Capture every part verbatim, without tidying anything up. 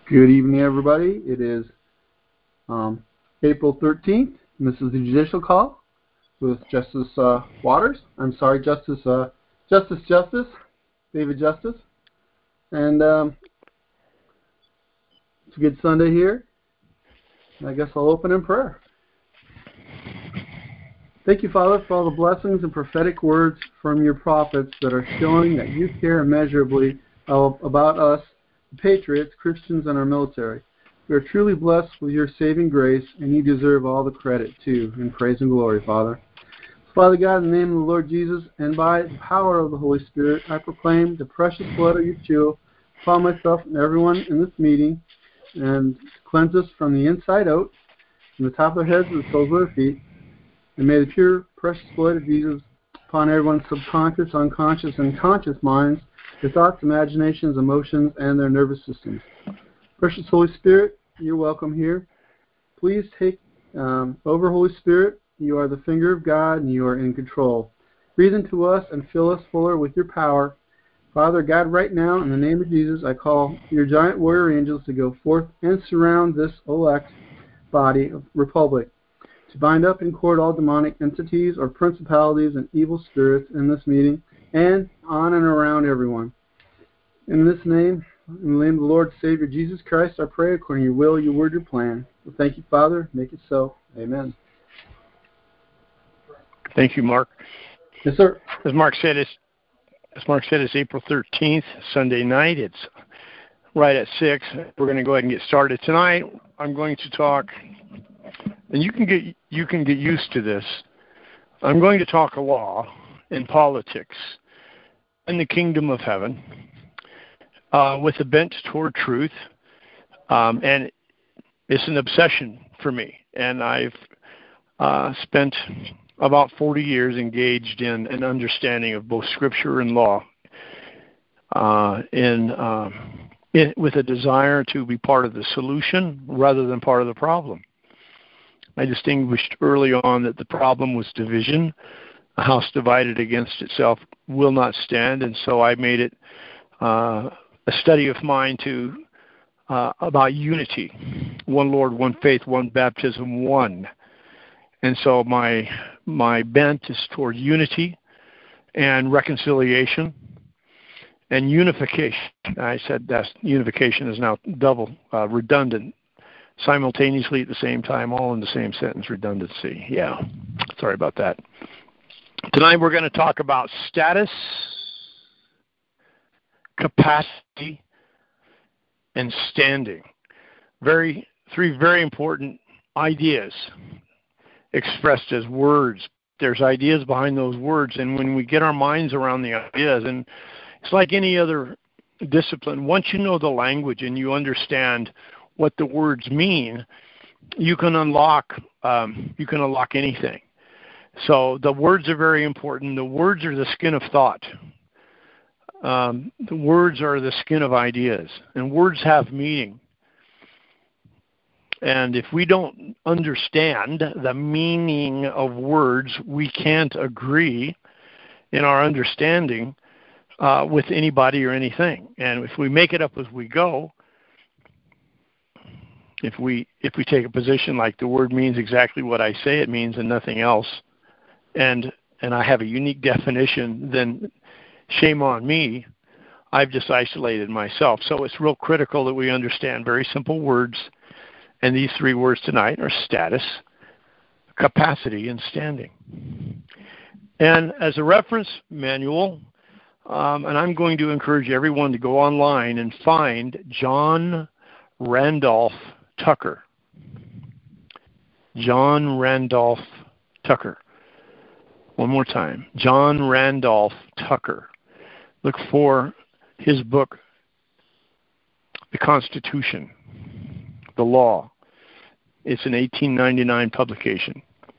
Good evening, everybody. It is um, April thirteenth, and this is the Judicial Call with Justice uh, Waters. I'm sorry, Justice uh, Justice Justice, David Justice. And um, it's a good Sunday here. I guess I'll open in prayer. Thank you, Father, for all the blessings and prophetic words from your prophets that are showing that you care immeasurably about us, the patriots, Christians, and our military. We are truly blessed with your saving grace, and you deserve all the credit, too, in praise and glory, Father. Father God, in the name of the Lord Jesus, and by the power of the Holy Spirit, I proclaim the precious blood of Yeshua upon myself and everyone in this meeting, and cleanse us from the inside out, from the top of their heads to the soles of their feet. And may the pure, precious blood of Jesus upon everyone's subconscious, unconscious, and conscious minds, their thoughts, imaginations, emotions, and their nervous systems. Precious Holy Spirit, you're welcome here. Please take um, over, Holy Spirit. You are the finger of God, and you are in control. Breathe into us and fill us fuller with your power. Father God, right now, in the name of Jesus, I call your giant warrior angels to go forth and surround this elect body of Republic, to bind up in court all demonic entities or principalities and evil spirits in this meeting and on and around everyone. In this name, in the name of the Lord Savior Jesus Christ, I pray according to your will, your word, your plan. So thank you, Father. Make it so. Amen. Thank you, Mark. Yes, sir. As Mark said, it's as Mark said, it's April thirteenth, Sunday night. It's right at six. We're going to go ahead and get started tonight. I'm going to talk, and you can get you can get used to this. I'm going to talk law and politics in the kingdom of heaven, uh, with a bent toward truth, um, and it's an obsession for me. And I've uh, spent about forty years engaged in an understanding of both Scripture and law, uh, in, um, in with a desire to be part of the solution rather than part of the problem. I distinguished early on that the problem was division. A house divided against itself will not stand, and so I made it uh, a study of mine to uh, about unity, one Lord, one faith, one baptism, one. And so my my bent is toward unity and reconciliation and unification. I said that unification is now double uh, redundant, simultaneously at the same time, all in the same sentence. Redundancy. Yeah, sorry about that. Tonight we're going to talk about status, capacity, and standing. Very three very important ideas expressed as words. There's ideas behind those words, and when we get our minds around the ideas, and it's like any other discipline, once you know the language and you understand what the words mean, you can unlock um, you can unlock anything. So the words are very important. The words are the skin of thought. Um, the words are the skin of ideas, and words have meaning. And if we don't understand the meaning of words, we can't agree in our understanding uh, with anybody or anything. And if we make it up as we go, if we if we take a position like the word means exactly what I say it means and nothing else, and and I have a unique definition, then shame on me. I've just isolated myself. So it's real critical that we understand very simple words. And these three words tonight are status, capacity, and standing. And as a reference manual, um, and I'm going to encourage everyone to go online and find John Randolph Tucker. John Randolph Tucker. One more time. John Randolph Tucker. Look for his book, The Constitution, the Law. It's an eighteen ninety-nine publication.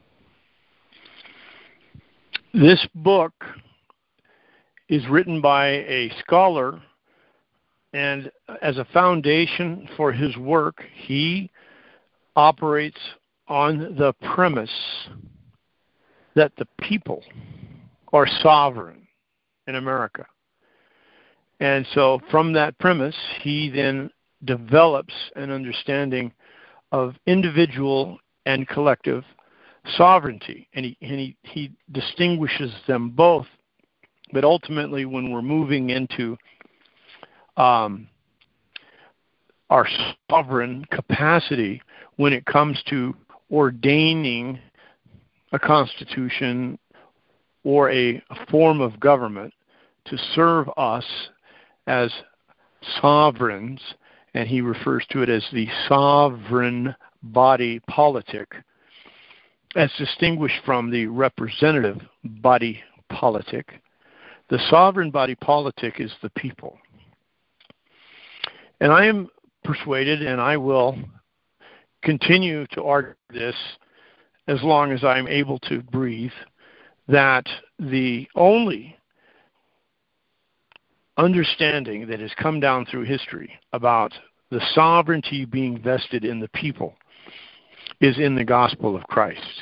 This book is written by a scholar, and as a foundation for his work, he operates on the premise that the people are sovereign in America. And so from that premise, he then develops an understanding of individual and collective sovereignty, and he, and he, he distinguishes them both. But ultimately, when we're moving into um, our sovereign capacity, when it comes to ordaining a constitution or a form of government to serve us as sovereigns, and he refers to it as the sovereign body politic, as distinguished from the representative body politic. The sovereign body politic is the people. And I am persuaded, and I will continue to argue this as long as I'm able to breathe, that the only understanding that has come down through history about the sovereignty being vested in the people is in the gospel of Christ.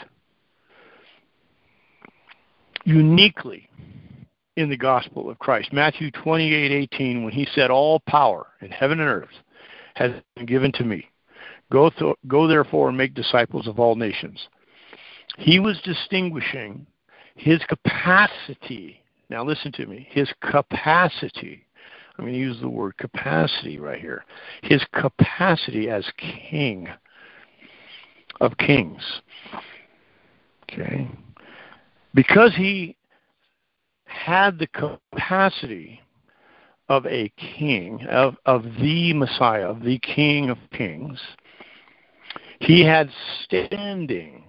Uniquely in the gospel of Christ. Matthew twenty-eight eighteen, when he said, all power in heaven and earth has been given to me. Go, th- go therefore and make disciples of all nations. He was distinguishing his capacity. Now listen to me. His capacity. I'm going to use the word capacity right here. His capacity as king of kings. Okay? Because he had the capacity of a king, of, of the Messiah, of the King of Kings, he had standing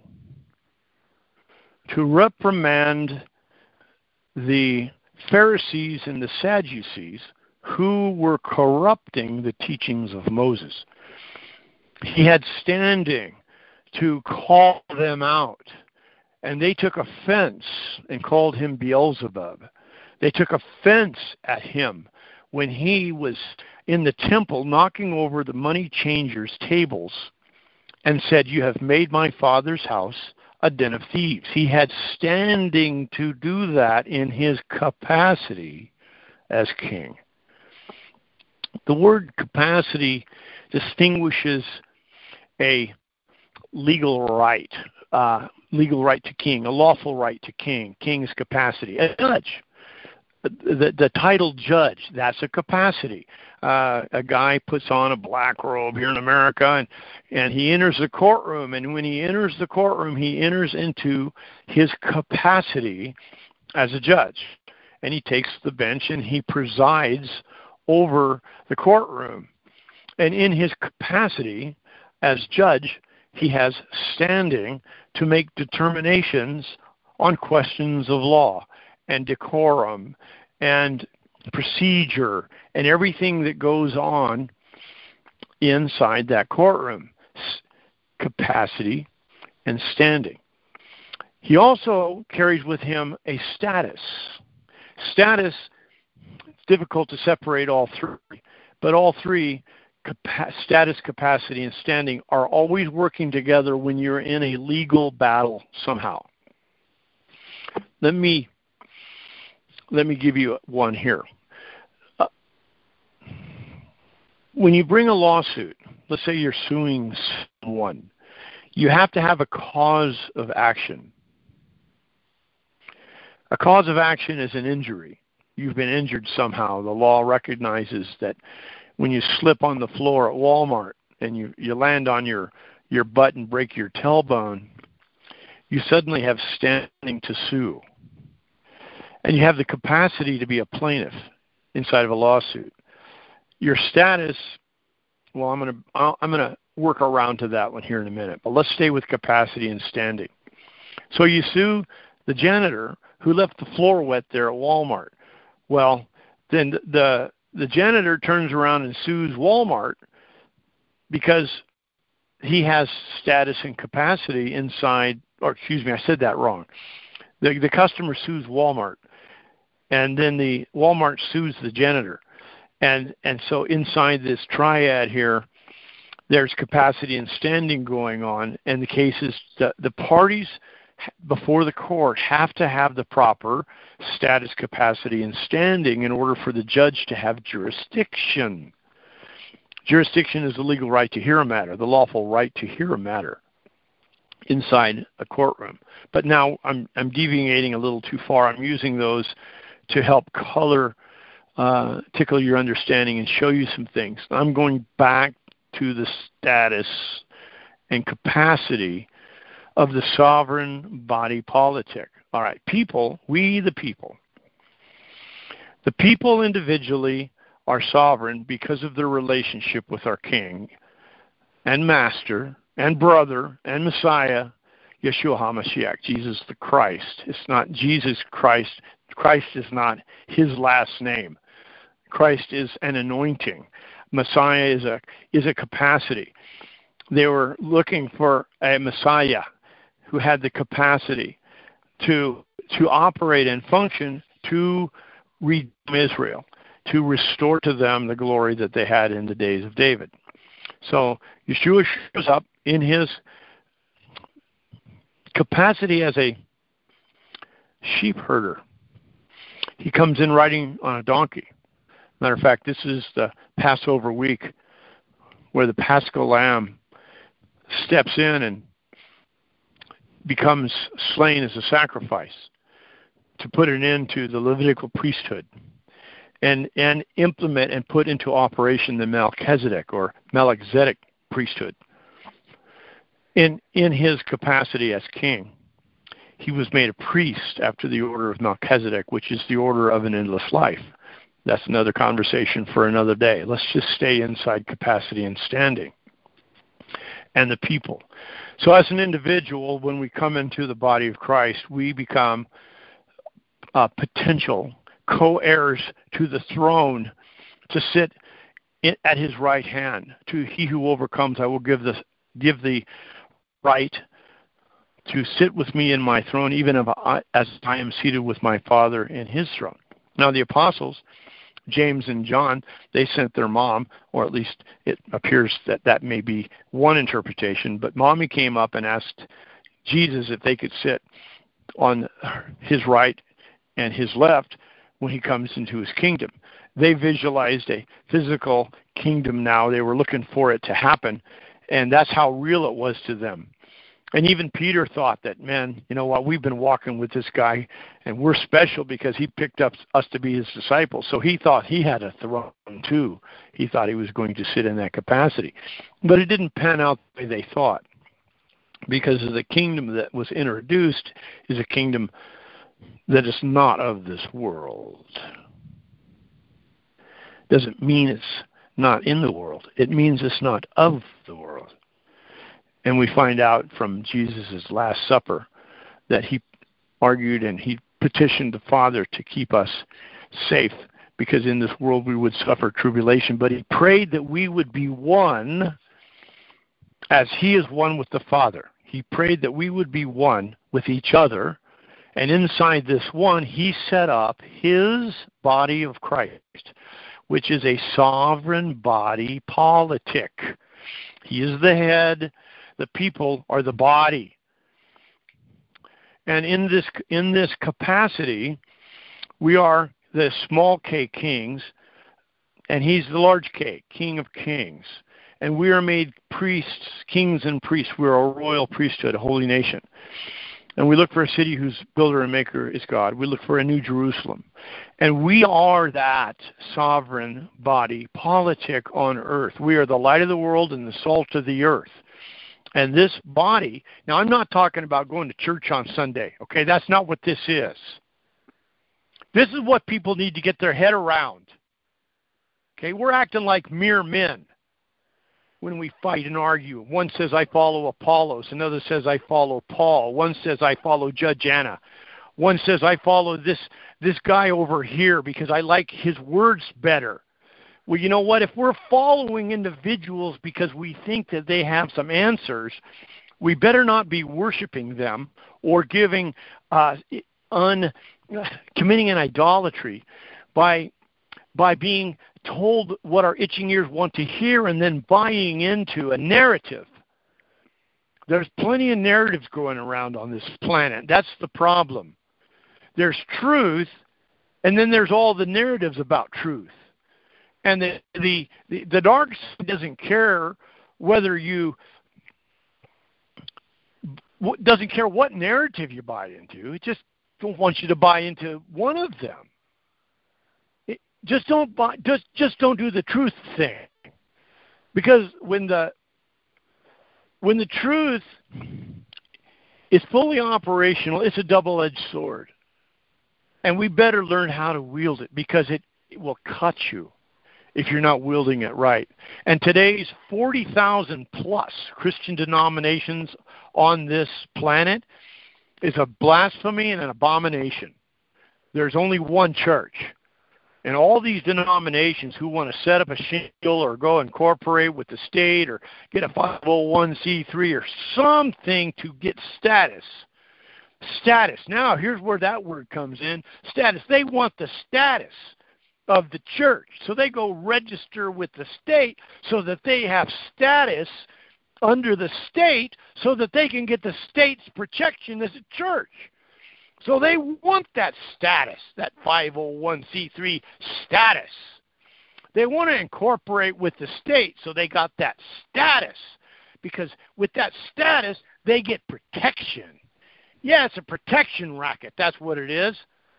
to reprimand the Pharisees and the Sadducees who were corrupting the teachings of Moses. He had standing to call them out. And they took offense and called him Beelzebub. They took offense at him when he was in the temple knocking over the money changers' tables and said, you have made my father's house a den of thieves. He had standing to do that in his capacity as king. The word capacity distinguishes a legal right, uh, legal right to king, a lawful right to king, king's capacity. A judge, the, the title judge, that's a capacity. Uh, a guy puts on a black robe here in America, and, and he enters the courtroom, and when he enters the courtroom, he enters into his capacity as a judge. And he takes the bench and he presides over the courtroom. And in his capacity as judge, he has standing to make determinations on questions of law and decorum and procedure and everything that goes on inside that courtroom. Capacity and standing. He also carries with him a status. Status, it's difficult to separate all three, but all three, capa- status, capacity, and standing, are always working together when you're in a legal battle somehow. Let me let me give you one here. Uh, when you bring a lawsuit, let's say you're suing someone, you have to have a cause of action. A cause of action is an injury. You've been injured somehow. The law recognizes that when you slip on the floor at Walmart and you, you land on your, your butt and break your tailbone, you suddenly have standing to sue. And you have the capacity to be a plaintiff inside of a lawsuit. Your status, well, I'm going to I'm going to work around to that one here in a minute. But let's stay with capacity and standing. So you sue the janitor who left the floor wet there at Walmart. Well, then the the janitor turns around and sues Walmart because he has status and capacity inside, or excuse me, I said that wrong. The the customer sues Walmart, and then the Walmart sues the janitor. And and so inside this triad here, there's capacity and standing going on, and the cases, the, the parties before the court have to have the proper status, capacity, and standing in order for the judge to have jurisdiction. Jurisdiction is the legal right to hear a matter, the lawful right to hear a matter inside a courtroom. But now I'm, I'm deviating a little too far. I'm using those to help color, uh, tickle your understanding and show you some things. I'm going back to the status and capacity of the sovereign body politic. All right, people, we the people. The people individually are sovereign because of their relationship with our King and Master and Brother and Messiah, Yeshua HaMashiach, Jesus the Christ. It's not Jesus Christ. Christ is not his last name. Christ is an anointing. Messiah is a is a capacity. They were looking for a Messiah who had the capacity to to operate and function to redeem Israel, to restore to them the glory that they had in the days of David. So Yeshua shows up in his capacity as a sheep herder. He comes in riding on a donkey. Matter of fact, this is the Passover week where the Paschal Lamb steps in and becomes slain as a sacrifice to put an end to the Levitical priesthood and, and implement and put into operation the Melchizedek or Melchizedek priesthood. In, in his capacity as king, he was made a priest after the order of Melchizedek, which is the order of an endless life. That's another conversation for another day. Let's just stay inside capacity and standing. And the people. So as an individual, when we come into the body of Christ, we become uh, potential co-heirs to the throne to sit in, at his right hand. To he who overcomes, I will give the, give the right to sit with me in my throne, even if I, as I am seated with my Father in his throne. Now the apostles, James and John, they sent their mom, or at least it appears that that may be one interpretation, but mommy came up and asked Jesus if they could sit on his right and his left when he comes into his kingdom. They visualized a physical kingdom now. They were looking for it to happen, and that's how real it was to them. And even Peter thought that, man, you know what, we've been walking with this guy, and we're special because he picked up us to be his disciples. So he thought he had a throne too. He thought he was going to sit in that capacity. But it didn't pan out the way they thought, because the kingdom that was introduced is a kingdom that is not of this world. Doesn't mean it's not in the world. It means it's not of the world. And we find out from Jesus' Last Supper that he argued and he petitioned the Father to keep us safe, because in this world we would suffer tribulation. But he prayed that we would be one as he is one with the Father. He prayed that we would be one with each other. And inside this one, he set up his body of Christ, which is a sovereign body politic. He is the head. The people are the body. And in this in this capacity, we are the small k kings, and he's the large K, King of Kings. And we are made priests, kings and priests. We're a royal priesthood, a holy nation. And we look for a city whose builder and maker is God. We look for a new Jerusalem. And we are that sovereign body politic on earth. We are the light of the world and the salt of the earth. And this body, now I'm not talking about going to church on Sunday, okay? That's not what this is. This is what people need to get their head around. Okay, we're acting like mere men when we fight and argue. One says, I follow Apollos. Another says, I follow Paul. One says, I follow Judge Anna. One says, I follow this, this guy over here because I like his words better. Well, you know what? If we're following individuals because we think that they have some answers, we better not be worshiping them or giving, uh, un, committing an idolatry by by being told what our itching ears want to hear and then buying into a narrative. There's plenty of narratives going around on this planet. That's the problem. There's truth, and then there's all the narratives about truth. And the, the, the, the dark side doesn't care whether you, doesn't care what narrative you buy into. It just don't want you to buy into one of them. It, just don't buy, just, just don't do the truth thing. Because when the, when the truth is fully operational, it's a double-edged sword. And we better learn how to wield it, because it, it will cut you if you're not wielding it right. And today's forty thousand plus Christian denominations on this planet is a blasphemy and an abomination. There's only one church. And all these denominations who want to set up a shingle or go incorporate with the state or get a five oh one c three or something to get status. Status. Now, here's where that word comes in. Status. They want the status of the church. So they go register with the state so that they have status under the state so that they can get the state's protection as a church. So they want that status, that five oh one c three status. They want to incorporate with the state, so they got that status. Because with that status, they get protection. Yeah, it's a protection racket. That's what it is.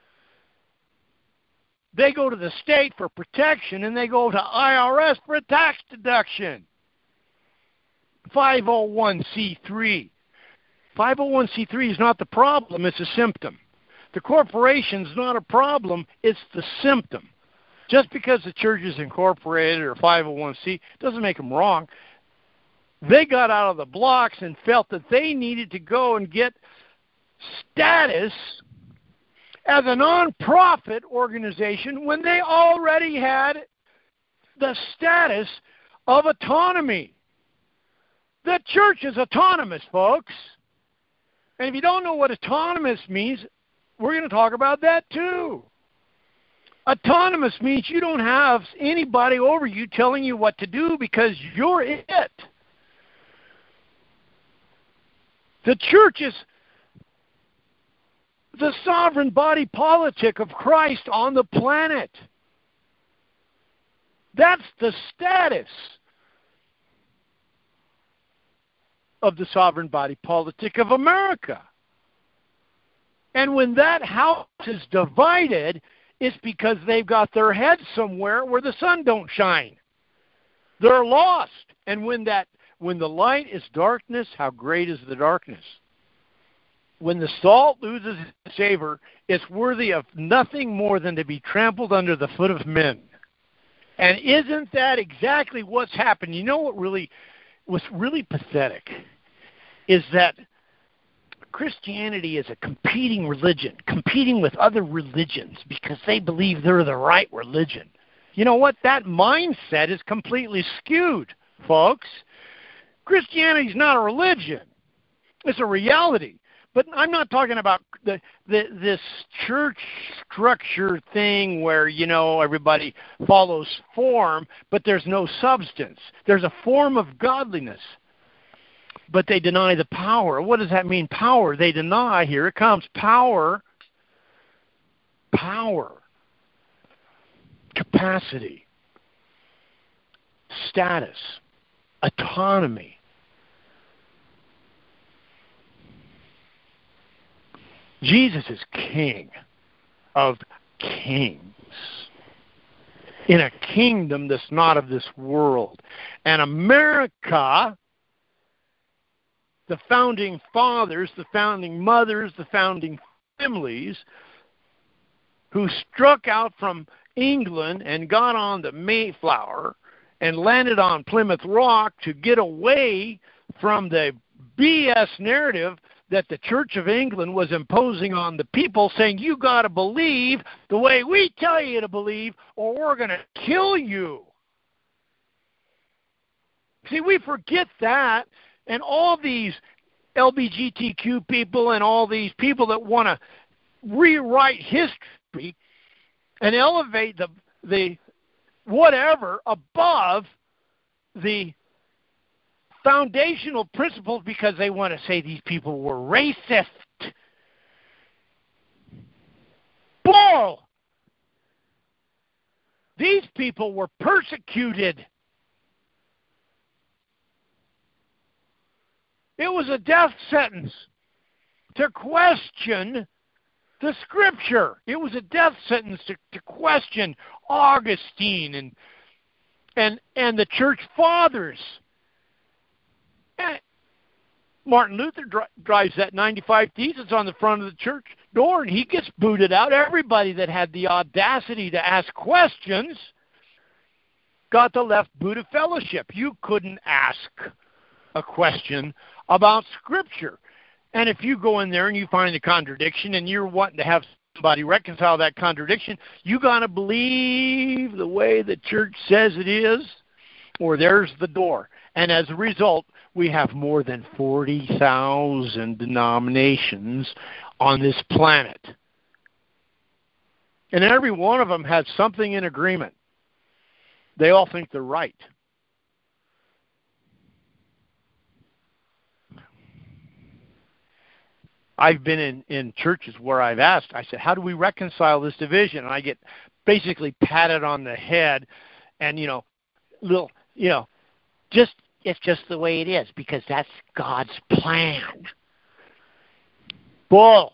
They go to the state for protection, and they go to I R S for a tax deduction. five oh one c three. five oh one c three is not the problem, it's a symptom. The corporation's not a problem, it's the symptom. Just because the church is incorporated or five oh one c doesn't make them wrong. They got out of the blocks and felt that they needed to go and get status as a non-profit organization when they already had the status of autonomy. The church is autonomous, folks. And if you don't know what autonomous means, we're going to talk about that too. Autonomous means you don't have anybody over you telling you what to do because you're it. The church is the sovereign body politic of Christ on the planet. That's the status of the sovereign body politic of America. And when that house is divided, it's because they've got their heads somewhere where the sun don't shine. They're lost. And when that when the light is darkness, how great is the darkness? When the salt loses its savor, it's worthy of nothing more than to be trampled under the foot of men. And isn't that exactly what's happened? You know what really what's really pathetic is that Christianity is a competing religion, competing with other religions because they believe they're the right religion. You know what? That mindset is completely skewed, folks. Christianity is not a religion. It's a reality. But I'm not talking about the, the this church structure thing where, you know, everybody follows form, but there's no substance. There's a form of godliness, but they deny the power. What does that mean, power? They deny, here it comes, power, power, capacity, status, autonomy. Jesus is King of kings in a kingdom that's not of this world. And America, the founding fathers, the founding mothers, the founding families who struck out from England and got on the Mayflower and landed on Plymouth Rock to get away from the B S narrative that the Church of England was imposing on the people, saying, you got to believe the way we tell you to believe or we're going to kill you. See, we forget that, and all these L G B T Q people and all these people that want to rewrite history and elevate the the whatever above the foundational principles because they want to say these people were racist. Bull! These people were persecuted. It was a death sentence to question the Scripture. It was a death sentence to, to question Augustine and and and the church fathers. And Martin Luther dri- drives that ninety-five Thesis on the front of the church door, and he gets booted out. Everybody that had the audacity to ask questions got the left boot of fellowship. You couldn't ask a question about Scripture. And if you go in there and you find a contradiction and you're wanting to have somebody reconcile that contradiction, you got to believe the way the church says it is, or there's the door. And as a result, we have more than forty thousand denominations on this planet. And every one of them has something in agreement. They all think they're right. I've been in, in churches where I've asked, I said, how do we reconcile this division? And I get basically patted on the head and, you know, little, you know, just, it's just the way it is because that's God's plan. Bull.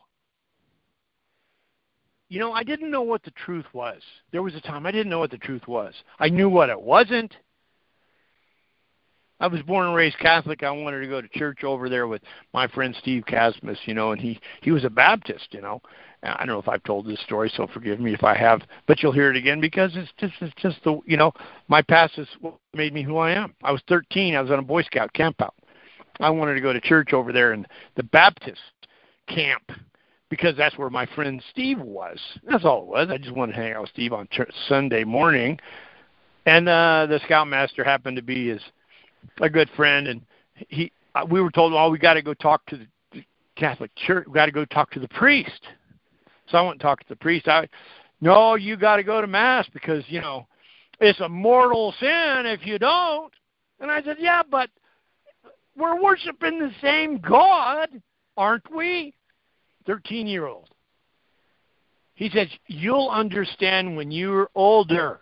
You know, I didn't know what the truth was. There was a time I didn't know what the truth was. I knew what it wasn't. I was born and raised Catholic. I wanted to go to church over there with my friend Steve Casmus, you know, and he, he was a Baptist, you know. I don't know if I've told this story, so forgive me if I have, but you'll hear it again because it's just it's just the, you know, my past is what made me who I am. I was thirteen. I was on a Boy Scout campout. I wanted to go to church over there in the Baptist camp because that's where my friend Steve was. That's all it was. I just wanted to hang out with Steve on church Sunday morning, and uh, the scoutmaster happened to be his a good friend, and he uh, we were told, oh, we got to go talk to the Catholic Church. We got to go talk to the priest. So I went and talked to the priest. I, no, you got to go to Mass because, you know, it's a mortal sin if you don't. And I said, yeah, but we're worshiping the same God, aren't we? thirteen-year-old. He said, you'll understand when you're older.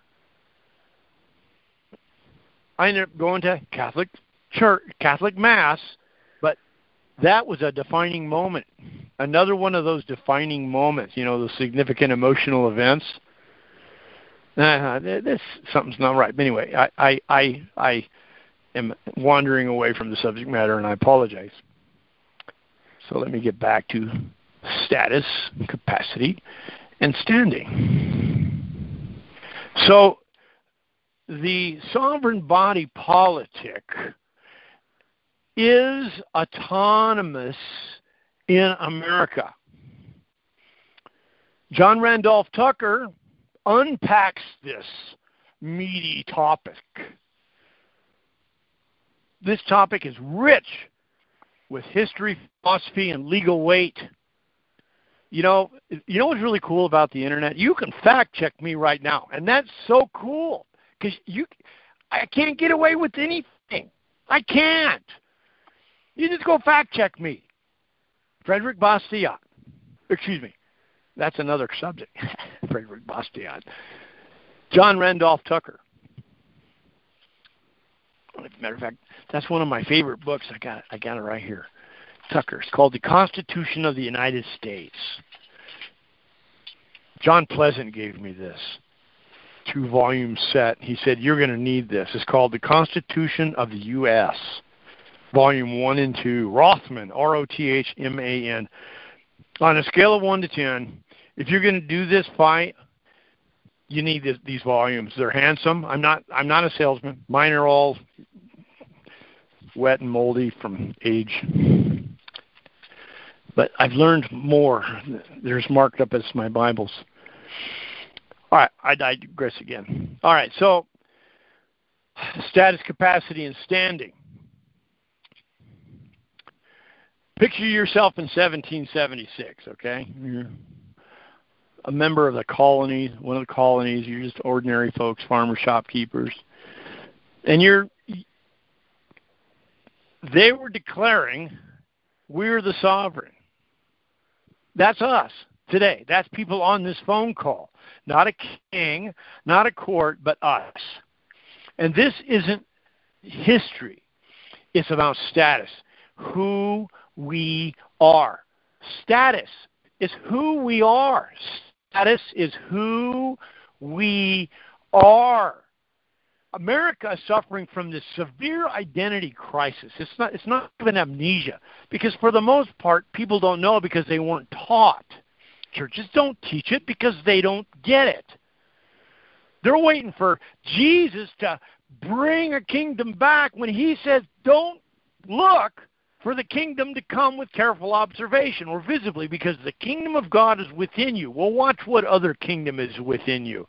I ended up going to Catholic church, Catholic Mass, but that was a defining moment. Another one of those defining moments, you know, those significant emotional events. Uh, this something's not right. But anyway, I, I, I, I am wandering away from the subject matter, and I apologize. So let me get back to status, capacity, and standing. So the sovereign body politic is autonomous in America. John Randolph Tucker unpacks this meaty topic. This topic is rich with history, philosophy, and legal weight. You know, you know what's really cool about the internet? You can fact check me right now, and that's so cool because you, I can't get away with anything. I can't. You just go fact check me. Frederick Bastiat. Excuse me. That's another subject. Frederick Bastiat. John Randolph Tucker. As a matter of fact, that's one of my favorite books. I got it. I got it right here. Tucker. It's called The Constitution of the United States. John Pleasant gave me this two-volume set. He said, you're going to need this. It's called The Constitution of the U S, Volume one and two. Rothman, R O T H M A N. On a scale of one to ten, if you're going to do this fight, you need this, these volumes. They're handsome. I'm not I'm not a salesman. Mine are all wet and moldy from age. But I've learned more. There's marked up as my Bibles. All right, I digress again. All right, so status, capacity, and standing. Picture yourself in seventeen seventy-six, okay? You're a member of the colony, one of the colonies. You're just ordinary folks, farmers, shopkeepers. And you're, they were declaring, we're the sovereign. That's us. today. That's people on this phone call. Not a king, not a court, but us. And this isn't history. It's about status, who we are. Status is who we are. Status is who we are. America is suffering from this severe identity crisis. It's not, it's not even amnesia, because for the most part, people don't know because they weren't taught. Churches don't teach it because they don't get it. They're waiting for Jesus to bring a kingdom back when he says, don't look for the kingdom to come with careful observation or visibly, because the kingdom of God is within you. Well, watch what other kingdom is within you.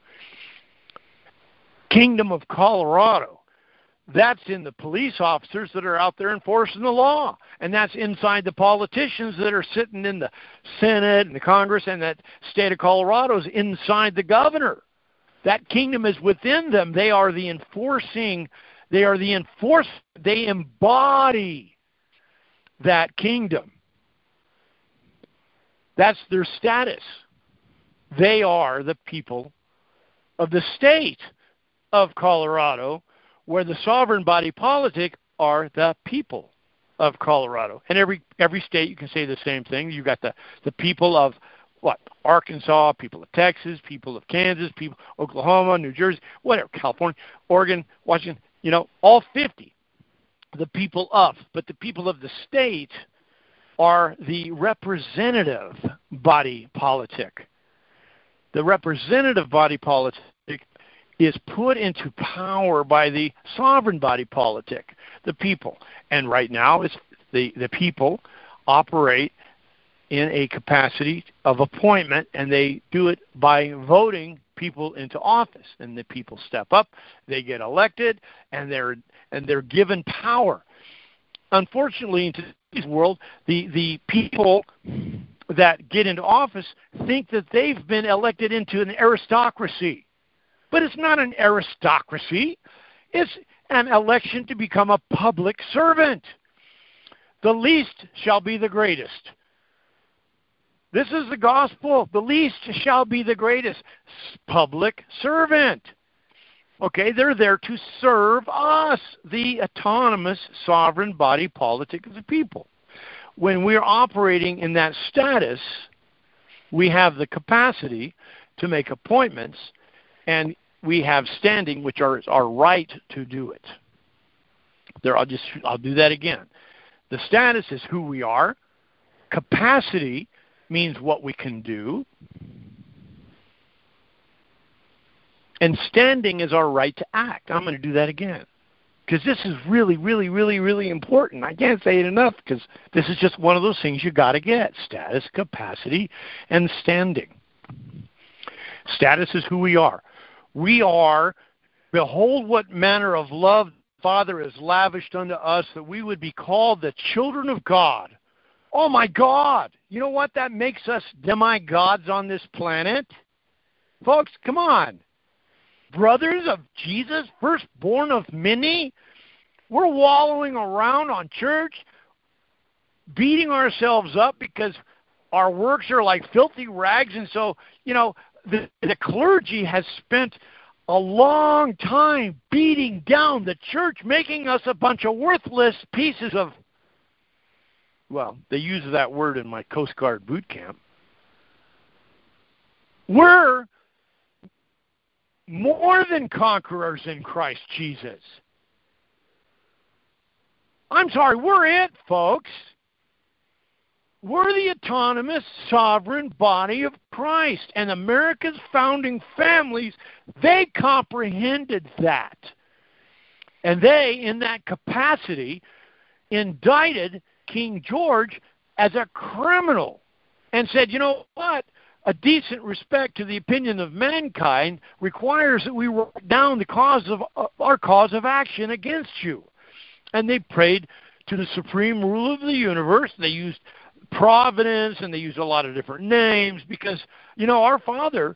Kingdom of Colorado. That's in the police officers that are out there enforcing the law. And that's inside the politicians that are sitting in the Senate and the Congress, and that state of Colorado is inside the governor. That kingdom is within them. They are the enforcing, they are the enforce, they embody that kingdom. That's their status. They are the people of the state of Colorado, where the sovereign body politic are the people of Colorado. And every every state you can say the same thing. You've got the, the people of what? Arkansas, people of Texas, people of Kansas, people Oklahoma, New Jersey, whatever, California, Oregon, Washington, you know, all fifty. The people of, but the people of the state are the representative body politic. The representative body politic is put into power by the sovereign body politic, the people. And right now, it's the, the people operate in a capacity of appointment, and they do it by voting people into office. And the people step up, they get elected, and they're and they're given power. Unfortunately, in today's world, the, the people that get into office think that they've been elected into an aristocracy. But it's not an aristocracy. It's an election to become a public servant. The least shall be the greatest. This is the gospel. The least shall be the greatest. Public servant. Okay, they're there to serve us, the autonomous sovereign body politic of the people. When we're operating in that status, we have the capacity to make appointments, and we have standing, which are our right to do it. There, I'll just I'll do that again. The status is who we are. Capacity means what we can do. And standing is our right to act. I'm going to do that again, because this is really, really, really, really important. I can't say it enough, because this is just one of those things you got to get: status, capacity, and standing. Status is who we are. We are, behold what manner of love the Father has lavished unto us, that we would be called the children of God. Oh my God! You know what? That makes us demigods on this planet. Folks, come on. Brothers of Jesus, firstborn of many, we're wallowing around on church, beating ourselves up because our works are like filthy rags. And so, you know, the, the clergy has spent a long time beating down the church, making us a bunch of worthless pieces of, well, they use that word in my Coast Guard boot camp. We're more than conquerors in Christ Jesus. I'm sorry, we're it, folks. We're the autonomous, sovereign body of Christ. And America's founding families, they comprehended that. And they, in that capacity, indicted King George as a criminal and said, you know what? A decent respect to the opinion of mankind requires that we write down the cause of uh, our cause of action against you. And they prayed to the supreme ruler of the universe. They used providence, and they used a lot of different names because, you know, our Father,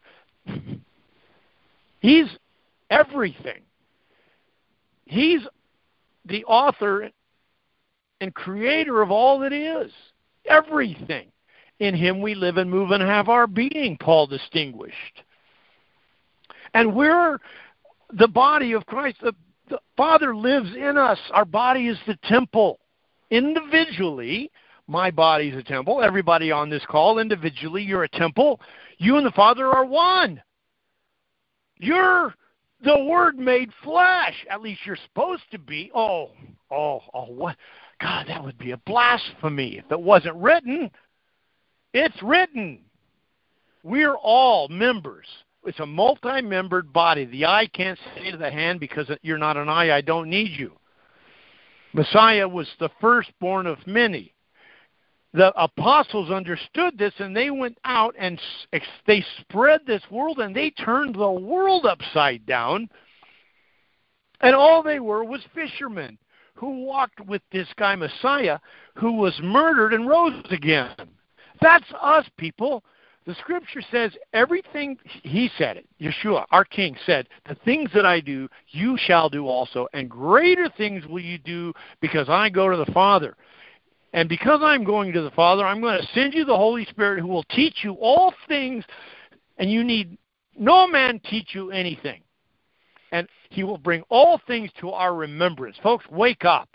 He's everything. He's the author and creator of all that is. Everything. In him we live and move and have our being, Paul distinguished. And we're the body of Christ. The, the Father lives in us. Our body is the temple. Individually, my body is a temple. Everybody on this call, individually, you're a temple. You and the Father are one. You're the Word made flesh. At least you're supposed to be. Oh, oh, oh, what? God, that would be a blasphemy if it wasn't written. It's written. We're all members. It's a multi-membered body. The eye can't say to the hand, because you're not an eye, I don't need you. Messiah was the firstborn of many. The apostles understood this, and they went out and they spread this world, and they turned the world upside down. And all they were was fishermen who walked with this guy Messiah, who was murdered and rose again. That's us, people. The Scripture says everything, he said it, Yeshua, our King, said, the things that I do, you shall do also, and greater things will you do, because I go to the Father. And because I'm going to the Father, I'm going to send you the Holy Spirit, who will teach you all things, and you need no man teach you anything. And he will bring all things to our remembrance. Folks, wake up.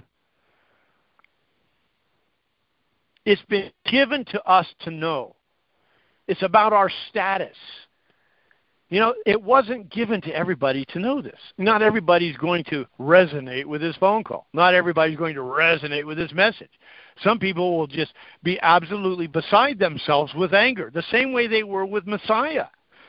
It's been given to us to know. It's about our status. You know, it wasn't given to everybody to know this. Not everybody's going to resonate with this phone call. Not everybody's going to resonate with this message. Some people will just be absolutely beside themselves with anger, the same way they were with Messiah.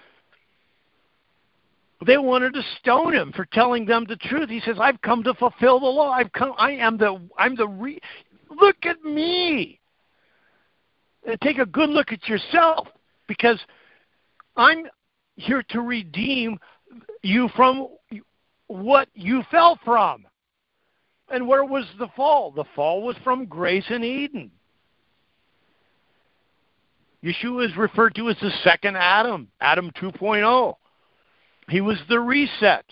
They wanted to stone him for telling them the truth. He says, I've come to fulfill the law. I've come, I am the, I'm the, re- look at me. And take a good look at yourself, because I'm here to redeem you from what you fell from. And where was the fall? The fall was from grace in Eden. Yeshua is referred to as the second Adam, Adam two point oh. He was the reset.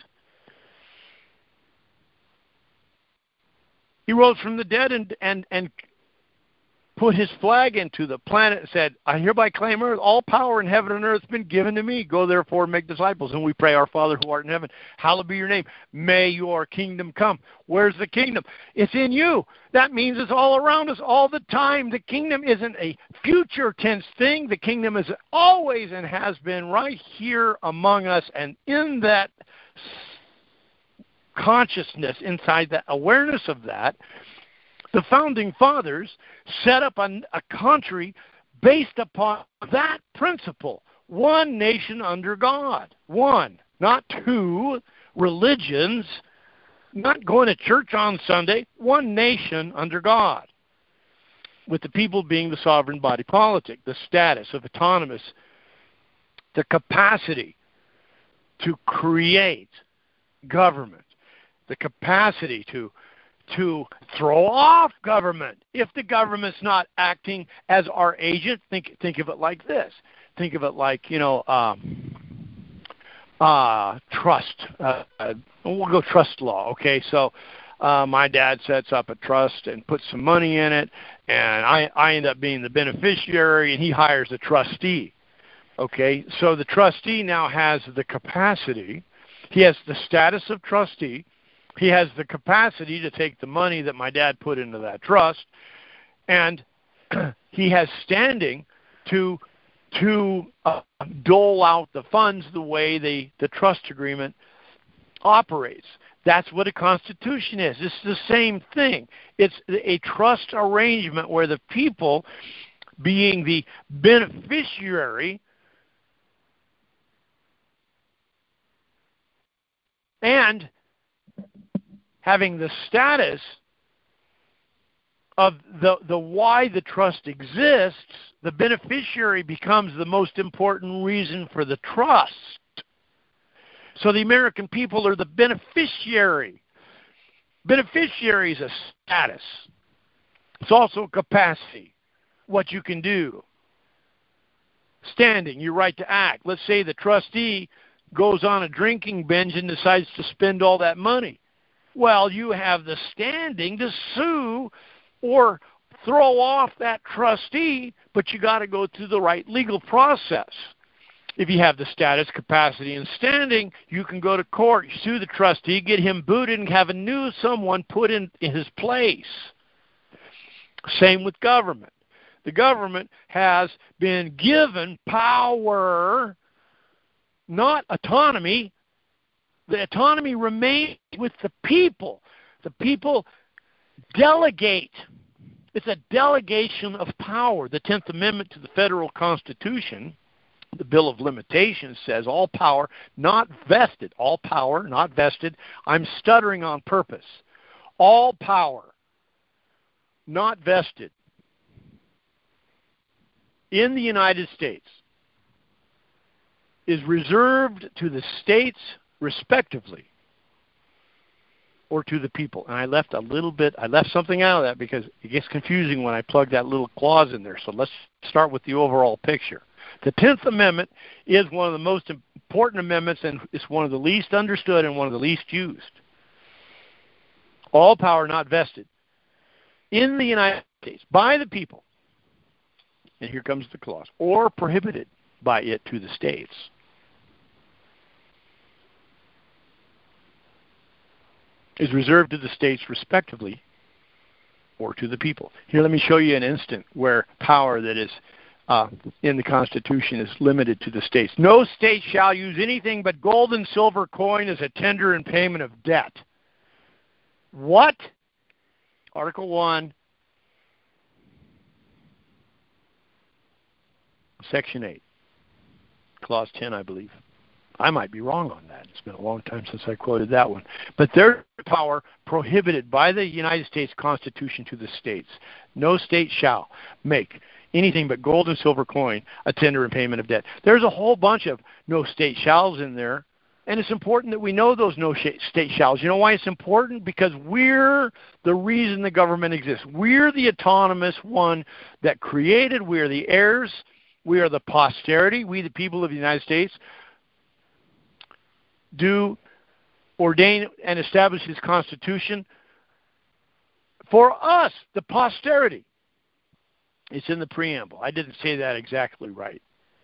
He rose from the dead and, and, and put his flag into the planet and said, I hereby claim earth, all power in heaven and earth has been given to me. Go therefore and make disciples. And we pray, our Father who art in heaven, hallowed be your name. May your kingdom come. Where's the kingdom? It's in you. That means it's all around us all the time. The kingdom isn't a future tense thing. The kingdom is always and has been right here among us. And in that consciousness, inside that awareness of that, the founding fathers set up a, a country based upon that principle. One nation under God. One, not two religions, not going to church on Sunday. One nation under God, with the people being the sovereign body politic, the status of autonomous, the capacity to create government, the capacity to to throw off government. If the government's not acting as our agent, think think of it like this. Think of it like, you know, um, uh, trust. Uh, uh, we'll go trust law, okay? So uh, my dad sets up a trust and puts some money in it, and I, I end up being the beneficiary, and he hires a trustee, okay? So the trustee now has the capacity. He has the status of trustee. He has the capacity to take the money that my dad put into that trust, and he has standing to to uh, dole out the funds the way the, the trust agreement operates. That's what a constitution is. It's the same thing. It's a trust arrangement where the people, being the beneficiary, and having the status of the, the why the trust exists, the beneficiary becomes the most important reason for the trust. So the American people are the beneficiary. Beneficiary is a status. It's also a capacity, what you can do. Standing, your right to act. Let's say the trustee goes on a drinking binge and decides to spend all that money. Well, you have the standing to sue or throw off that trustee, but you got to go through the right legal process. If you have the status, capacity, and standing, you can go to court, sue the trustee, get him booted, and have a new someone put in, in his place. Same with government. The government has been given power, not autonomy. The autonomy remains with the people. The people delegate. It's a delegation of power. The tenth Amendment to the Federal Constitution, the Bill of Limitations, says all power not vested. All power not vested. I'm stuttering on purpose. All power not vested in the United States is reserved to the states respectively or to the people. And I left a little bit, I left something out of that because it gets confusing when I plug that little clause in there. So let's start with the overall picture. The tenth Amendment is one of the most important amendments, and it's one of the least understood and one of the least used. All power not vested in the United States by the people, and here comes the clause, or prohibited by it to the states. Is reserved to the states respectively or to the people. Here, let me show you an instant where power that is uh, in the Constitution is limited to the states. No state shall use anything but gold and silver coin as a tender in payment of debt. What? Article one, Section eight, Clause ten, I believe. I might be wrong on that. It's been a long time since I quoted that one. But their power prohibited by the United States Constitution to the states. No state shall make anything but gold and silver coin a tender in payment of debt. There's a whole bunch of no state shalls in there, and it's important that we know those no state shalls. You know why it's important? Because we're the reason the government exists. We're the autonomous one that created. We're the heirs. We are the posterity. We, the people of the United States, do ordain and establish his Constitution for us, the posterity. It's in the preamble. I didn't say that exactly right.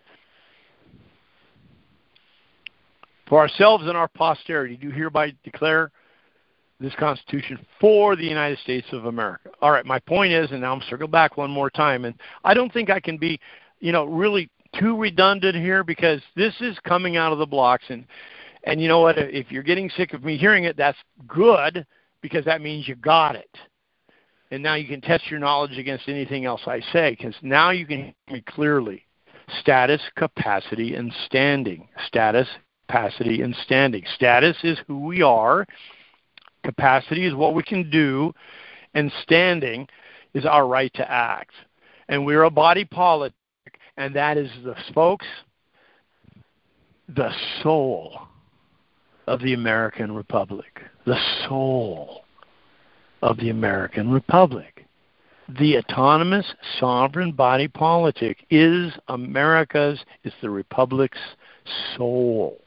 For ourselves and our posterity do hereby declare this Constitution for the United States of America. All right, my point is, and now I'm circle back one more time, and I don't think I can be, you know, really too redundant here because this is coming out of the blocks, and and you know what, if you're getting sick of me hearing it, that's good because that means you got it. And now you can test your knowledge against anything else I say because now you can hear me clearly. Status, capacity, and standing. Status, capacity, and standing. Status is who we are. Capacity is what we can do. And standing is our right to act. And we're a body politic, and that is the folks, the soul of the American Republic. The soul of the American Republic. The autonomous sovereign body politic is America's, is the Republic's soul.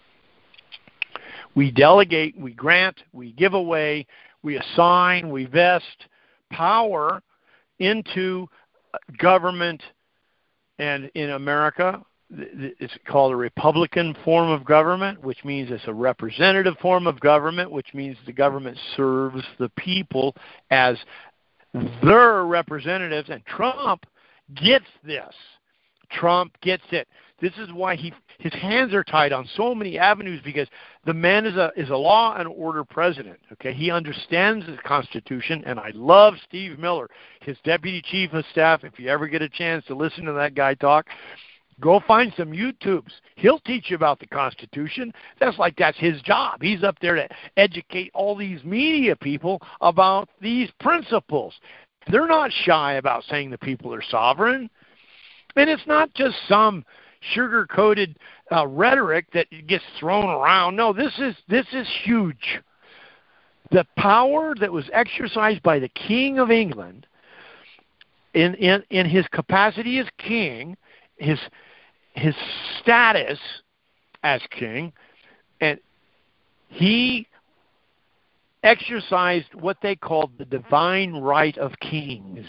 We delegate, we grant, we give away, we assign, we vest power into government, and in America, it's called a Republican form of government, which means it's a representative form of government, which means the government serves the people as their representatives. And Trump gets this. Trump gets it. This is why he his hands are tied on so many avenues, because the man is a is a law and order president. Okay, he understands the Constitution, and I love Steve Miller, his deputy chief of staff. If you ever get a chance to listen to that guy talk, go find some YouTubes. He'll teach you about the Constitution. That's like that's his job. He's up there to educate all these media people about these principles. They're not shy about saying the people are sovereign. And it's not just some sugar-coated uh, rhetoric that gets thrown around. No, this is this is huge. The power that was exercised by the King of England in in, in his capacity as king, his his status as king, and he exercised what they called the divine right of kings.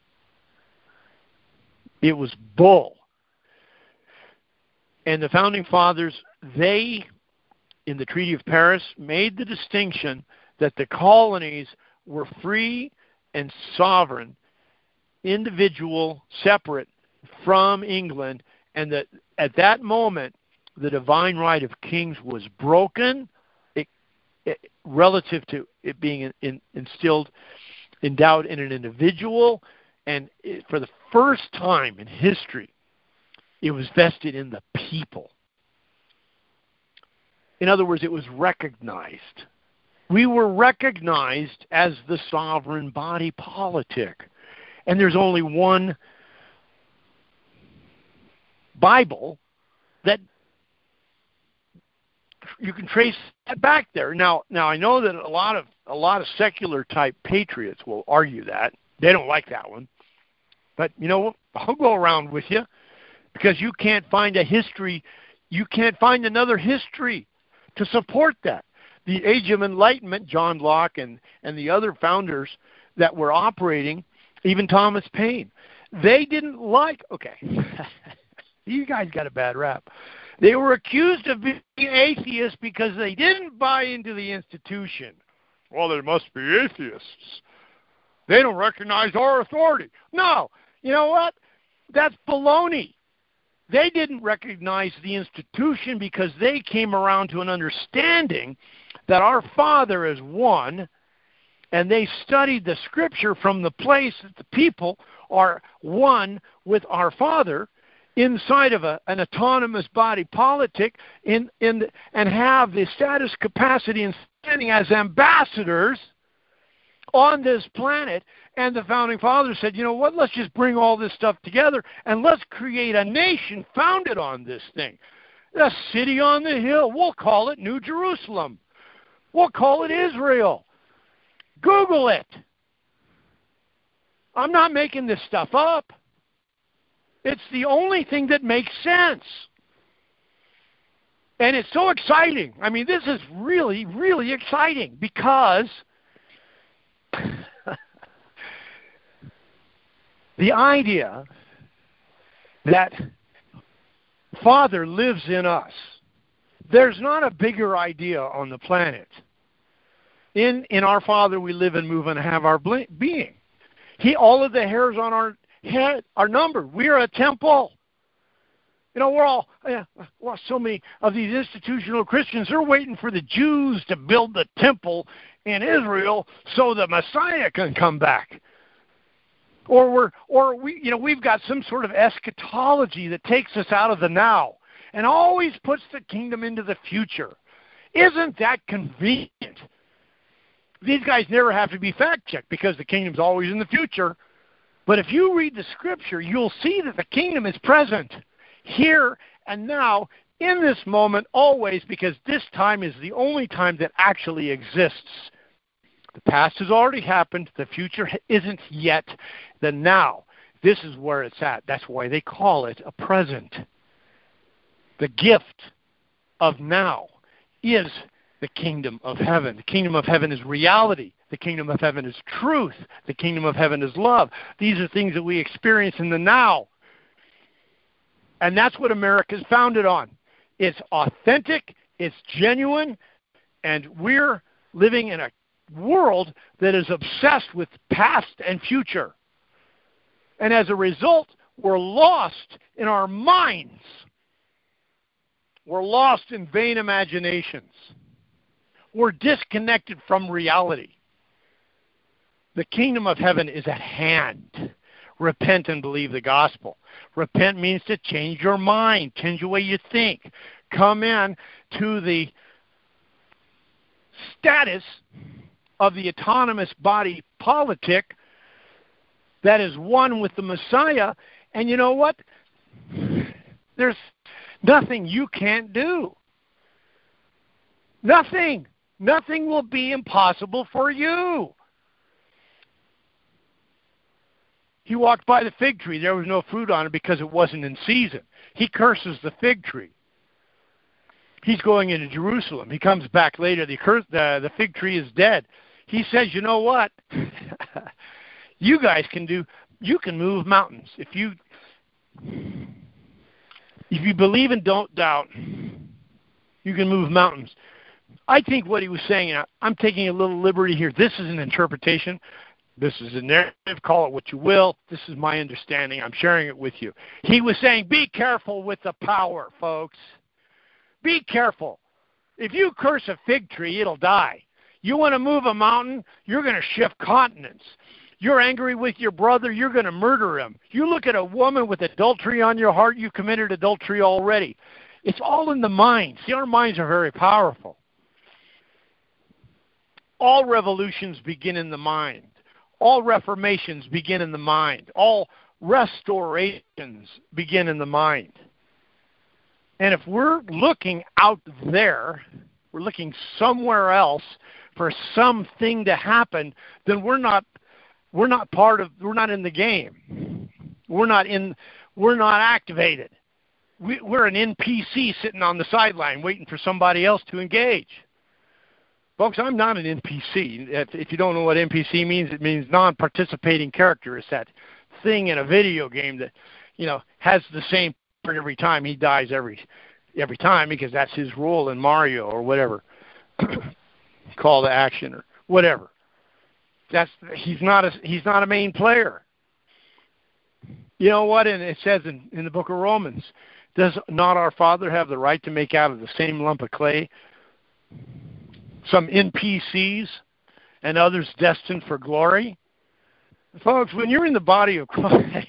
It was bull. And the Founding Fathers, they, in the Treaty of Paris, made the distinction that the colonies were free and sovereign, individual, separate from England, and that at that moment, the divine right of kings was broken it, it, relative to it being in, in, instilled, endowed in an individual, and it, for the first time in history, it was vested in the people. In other words, it was recognized. We were recognized as the sovereign body politic. And there's only one Bible that you can trace that back there. Now, now I know that a lot of a lot of secular type patriots will argue that. They don't like that one. But you know, I'll go around with you, because you can't find a history, you can't find another history to support that. The Age of Enlightenment, John Locke and, and the other founders that were operating, even Thomas Paine, they didn't like, okay, you guys got a bad rap. They were accused of being atheists because they didn't buy into the institution. Well, there must be atheists. They don't recognize our authority. No, you know what? That's baloney. They didn't recognize the institution because they came around to an understanding that our Father is one, and they studied the Scripture from the place that the people are one with our Father inside of a, an autonomous body politic in, in, and have the status, capacity, and standing as ambassadors on this planet. And the Founding Fathers said, you know what, let's just bring all this stuff together and let's create a nation founded on this thing. A city on the hill. We'll call it New Jerusalem. We'll call it Israel. Google it. I'm not making this stuff up. It's the only thing that makes sense. And it's so exciting. I mean, this is really, really exciting because the idea that Father lives in us, there's not a bigger idea on the planet. In in our Father we live and move and have our being. He, all of the hairs on our head are numbered. We are a temple. You know, we're all, yeah, well, so many of these institutional Christians, they're waiting for the Jews to build the temple in Israel so the Messiah can come back. Or we're, or we, you know, we've got some sort of eschatology that takes us out of the now and always puts the kingdom into the future. Isn't that convenient? These guys never have to be fact-checked because the kingdom's always in the future. But if you read the Scripture, you'll see that the kingdom is present here and now in this moment always, because this time is the only time that actually exists. The past has already happened. The future isn't yet. The now, this is where it's at. That's why they call it a present. The gift of now is the kingdom of heaven. The kingdom of heaven is reality. The kingdom of heaven is truth. The kingdom of heaven is love. These are things that we experience in the now. And that's what America is founded on. It's authentic, it's genuine, and we're living in a world that is obsessed with past and future. And as a result, we're lost in our minds. We're lost in vain imaginations. We're disconnected from reality. The kingdom of heaven is at hand. Repent and believe the gospel. Repent means to change your mind, change the way you think. Come in to the status of the autonomous body politic that is one with the Messiah. And you know what? There's nothing you can't do. Nothing. Nothing will be impossible for you. He walked by the fig tree. There was no fruit on it because it wasn't in season. He curses the fig tree. He's going into Jerusalem. He comes back later. The, the, the fig tree is dead. He says, you know what? You guys can do, you can move mountains. If you, if you believe and don't doubt, you can move mountains. I think what he was saying, I'm taking a little liberty here. This is an interpretation. This is a narrative. Call it what you will. This is my understanding. I'm sharing it with you. He was saying, be careful with the power, folks. Be careful. If you curse a fig tree, it'll die. You want to move a mountain, you're going to shift continents. You're angry with your brother, you're going to murder him. You look at a woman with adultery on your heart, you committed adultery already. It's all in the mind. See, our minds are very powerful. All revolutions begin in the mind. All reformations begin in the mind. All restorations begin in the mind. And if we're looking out there, we're looking somewhere else for something to happen, then we're not we're not part of we're not in the game. We're not in we're not activated. We, we're an N P C sitting on the sideline waiting for somebody else to engage. Folks, I'm not an N P C. If, if you don't know what N P C means, it means non-participating character. It's that thing in a video game that, you know, has the same every time. He dies every every time because that's his role in Mario or whatever. Call to action or whatever. That's he's not a he's not a main player. You know what? And it says in, in the book of Romans, does not our Father have the right to make out of the same lump of clay some N P Cs and others destined for glory? Folks, when you're in the body of Christ,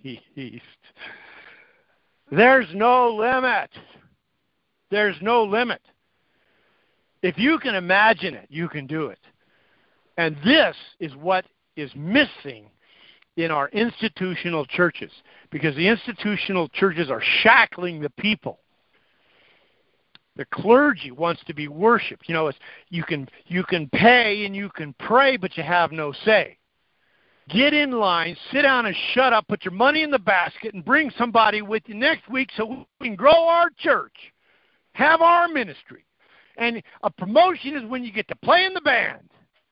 there's no limit. There's no limit. If you can imagine it, you can do it. And this is what is missing in our institutional churches, because the institutional churches are shackling the people. The clergy wants to be worshipped. You know, it's, you can you can pay and you can pray, but you have no say. Get in line, sit down and shut up, put your money in the basket, and bring somebody with you next week so we can grow our church, have our ministry. And a promotion is when you get to play in the band.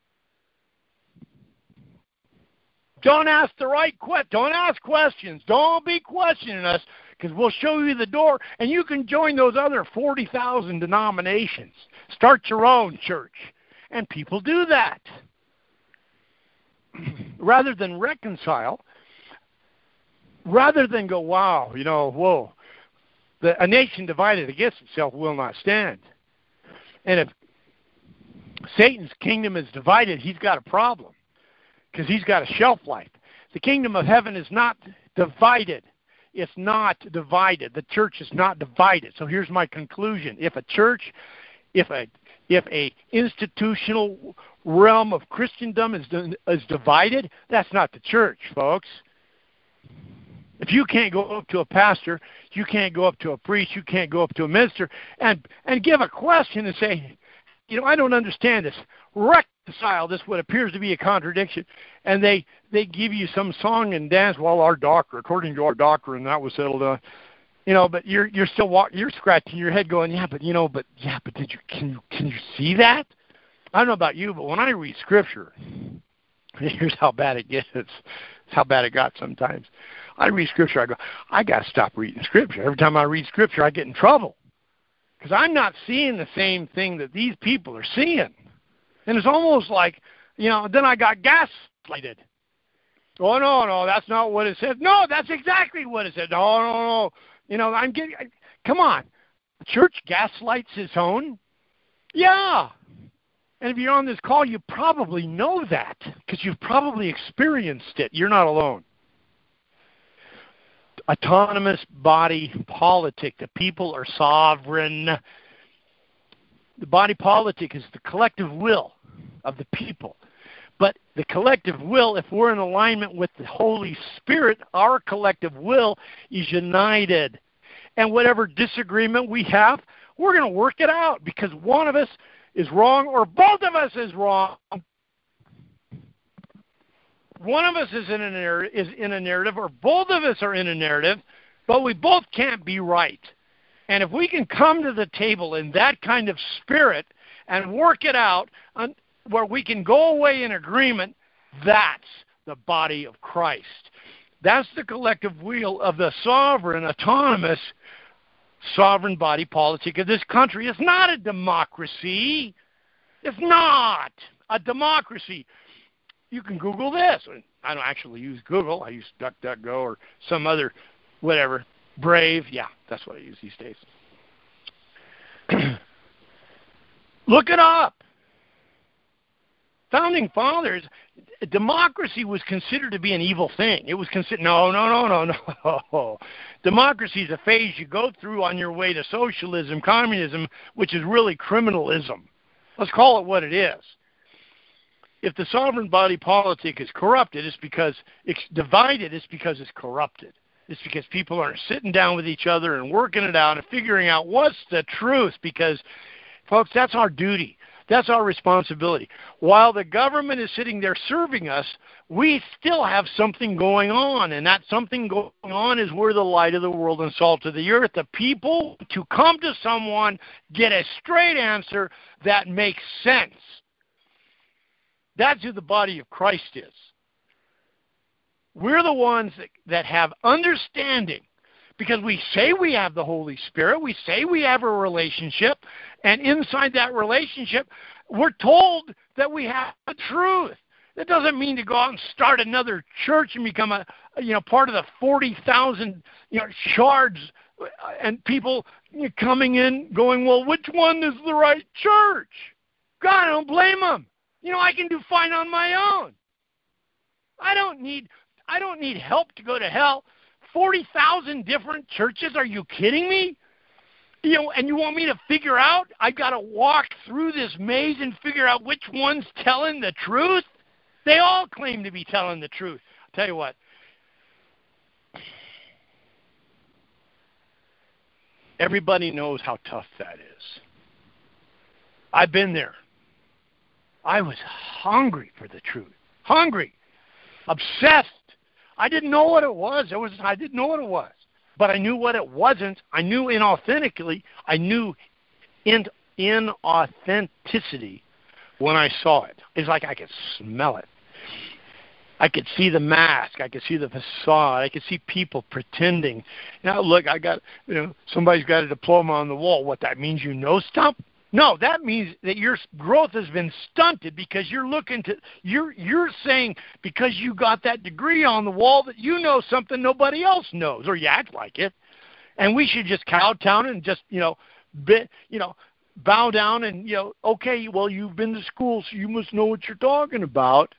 Don't ask the right que- Don't ask questions. Don't be questioning us, because we'll show you the door, and you can join those other forty thousand denominations. Start your own church. And people do that. Rather than reconcile, rather than go, wow, you know, whoa, the, a nation divided against itself will not stand. And if Satan's kingdom is divided, he's got a problem, because he's got a shelf life. The kingdom of heaven is not divided. It's not divided. The church is not divided. So here's my conclusion. If a church, if a if a institutional realm of Christendom is is divided, that's not the church, folks. If you can't go up to a pastor, you can't go up to a priest, you can't go up to a minister and and give a question and say, you know, I don't understand this. Reconcile this what appears to be a contradiction, and they they give you some song and dance. Well, our doctrine, according to our doctrine, that was settled on. You know, but you're you're still walk, you're scratching your head, going, yeah, but you know, but yeah, but did you can you can you see that? I don't know about you, but when I read Scripture, here's how bad it gets. It's how bad it got sometimes. I read Scripture, I go, I got to stop reading Scripture. Every time I read Scripture, I get in trouble, because I'm not seeing the same thing that these people are seeing. And it's almost like, you know, then I got gaslighted. Oh, no, no, that's not what it said. No, that's exactly what it said. No, no, no. You know, I'm getting, I, come on. The church gaslights its own? Yeah. And if you're on this call, you probably know that, because you've probably experienced it. You're not alone. Autonomous body politic. The people are sovereign. The body politic is the collective will of the people. But the collective will, if we're in alignment with the Holy Spirit, our collective will is united. And whatever disagreement we have, we're going to work it out, because one of us is wrong or both of us is wrong. One of us is in a narrative, is in a narrative, or both of us are in a narrative, but we both can't be right. And if we can come to the table in that kind of spirit and work it out on, where we can go away in agreement, that's the body of Christ. That's the collective will of the sovereign, autonomous, sovereign body politic of this country. It's not a democracy. It's not a democracy. You can Google this. I don't actually use Google. I use DuckDuckGo or some other, whatever, Brave. Yeah, that's what I use these days. Look it up. Founding fathers, democracy was considered to be an evil thing. It was considered, no, no, no, no, no. Democracy is a phase you go through on your way to socialism, communism, which is really criminalism. Let's call it what it is. If the sovereign body politic is corrupted, it's because it's divided, it's because it's corrupted. It's because people aren't sitting down with each other and working it out and figuring out what's the truth, because, folks, that's our duty. That's our responsibility. While the government is sitting there serving us, we still have something going on, and that something going on is we're the light of the world and salt of the earth. The people to come to someone, get a straight answer that makes sense. That's who the body of Christ is. We're the ones that, that have understanding, because we say we have the Holy Spirit, we say we have a relationship, and inside that relationship, we're told that we have the truth. That doesn't mean to go out and start another church and become a, you know, part of the forty thousand, you know, shards and people coming in going, well, which one is the right church? God, I don't blame them. You know, I can do fine on my own. I don't need I don't need help to go to hell. forty thousand different churches? Are you kidding me? You know, and you want me to figure out? I've got to walk through this maze and figure out which one's telling the truth? They all claim to be telling the truth. I'll tell you what. Everybody knows how tough that is. I've been there. I was hungry for the truth. Hungry. Obsessed. I didn't know what it was. It was I didn't know what it was. But I knew what it wasn't. I knew inauthentically. I knew in inauthenticity when I saw it. It's like I could smell it. I could see the mask. I could see the facade. I could see people pretending. Now, look, I got, you know, somebody's got a diploma on the wall. What, that means you know stuff? No, that means that your growth has been stunted because you're looking to, you're you're saying because you got that degree on the wall that you know something nobody else knows, or you act like it. And we should just kowtow and just, you know, bit, you know, bow down and, you know, okay, well, you've been to school, so you must know what you're talking about.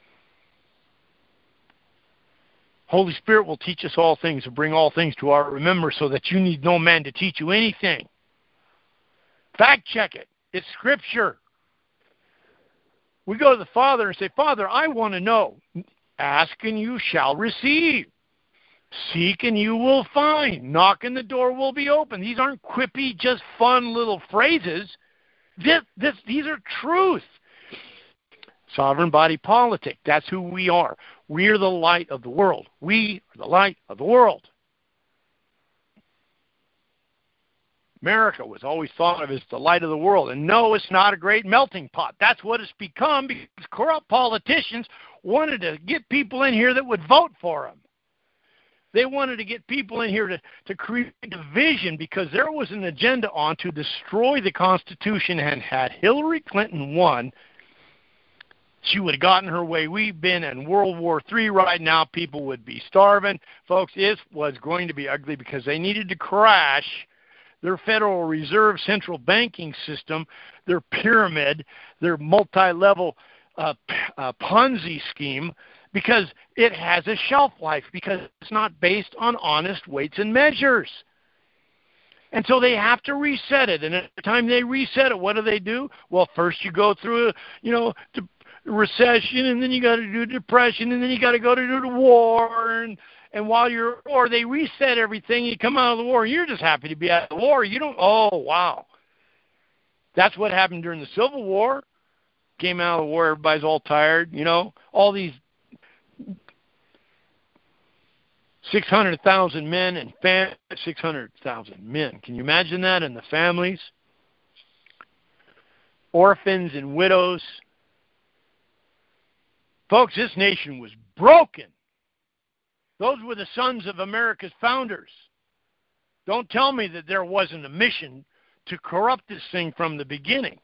Holy Spirit will teach us all things and bring all things to our remembrance, so that you need no man to teach you anything. Fact check it. It's Scripture. We go to the Father and say, Father, I want to know. Ask and you shall receive. Seek and you will find. Knock and the door will be open. These aren't quippy, just fun little phrases. This, this, these are truth. Sovereign body politic. That's who we are. We're the light of the world. We are the light of the world. America was always thought of as the light of the world. And no, it's not a great melting pot. That's what it's become because corrupt politicians wanted to get people in here that would vote for them. They wanted to get people in here to, to create division because there was an agenda on to destroy the Constitution, and had Hillary Clinton won, she would have gotten her way. We've been in World War Three right now. People would be starving. Folks, it was going to be ugly because they needed to crash their Federal Reserve central banking system, their pyramid, their multi-level uh, uh, Ponzi scheme, because it has a shelf life, because it's not based on honest weights and measures. And so they have to reset it. And at the time they reset it, what do they do? Well, first you go through, a, you know, de- recession, and then you got to do depression, and then you got to go to do the war, and And while you're at war, they reset everything. You come out of the war, you're just happy to be out of the war. You don't, oh, wow. That's what happened during the Civil War. Came out of the war, everybody's all tired, you know. All these six hundred thousand men and fam- six hundred thousand men. Can you imagine that? And the families? Orphans and widows. Folks, this nation was broken. Those were the sons of America's founders. Don't tell me that there wasn't a mission to corrupt this thing from the beginning.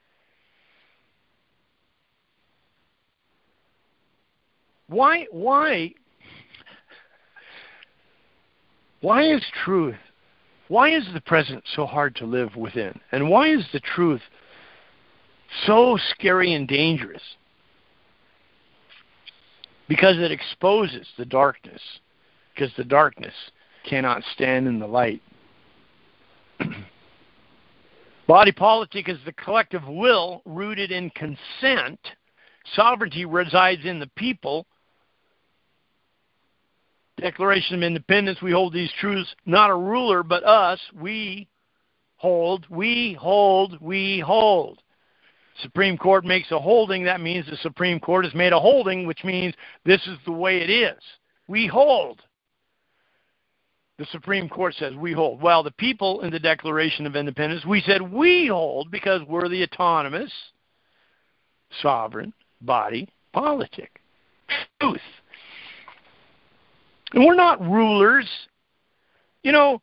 Why, why, why is truth, why is the present so hard to live within? And why is the truth so scary and dangerous? Because it exposes the darkness, because the darkness cannot stand in the light. Body politic is the collective will rooted in consent. Sovereignty resides in the people. Declaration of Independence, we hold these truths, not a ruler, but us. We hold, we hold, we hold. Supreme Court makes a holding. That means the Supreme Court has made a holding, which means this is the way it is. We hold. The Supreme Court says we hold. Well, the people in the Declaration of Independence, we said we hold because we're the autonomous, sovereign body politic. Truth. And we're not rulers. You know,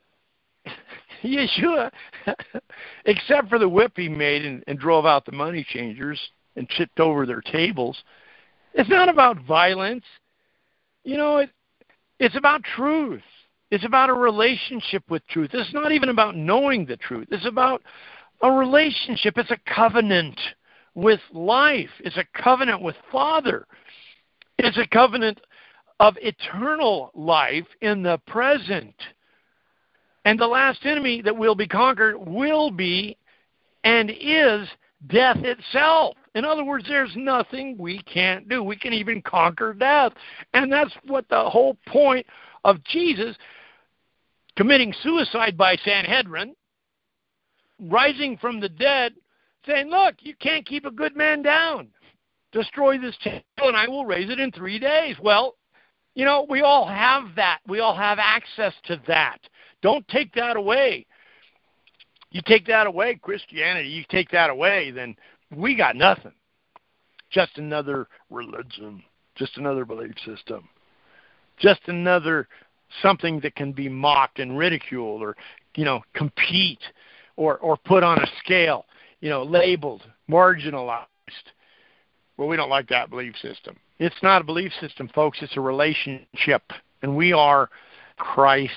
Yeshua, except for the whip he made and, and drove out the money changers and chipped over their tables, it's not about violence. You know, it, it's about truth. It's about a relationship with truth. It's not even about knowing the truth. It's about a relationship. It's a covenant with life. It's a covenant with Father. It's a covenant of eternal life in the present. And the last enemy that will be conquered will be and is death itself. In other words, there's nothing we can't do. We can even conquer death. And that's what the whole point of Jesus committing suicide by Sanhedrin, rising from the dead, saying, look, you can't keep a good man down. Destroy this temple and I will raise it in three days. Well, you know, we all have that. We all have access to that. Don't take that away. You take that away, Christianity, you take that away, then we got nothing. Just another religion, just another belief system, just another something that can be mocked and ridiculed or, you know, compete or, or put on a scale, you know, labeled, marginalized. Well, we don't like that belief system. It's not a belief system, folks. It's a relationship. And we are Christ's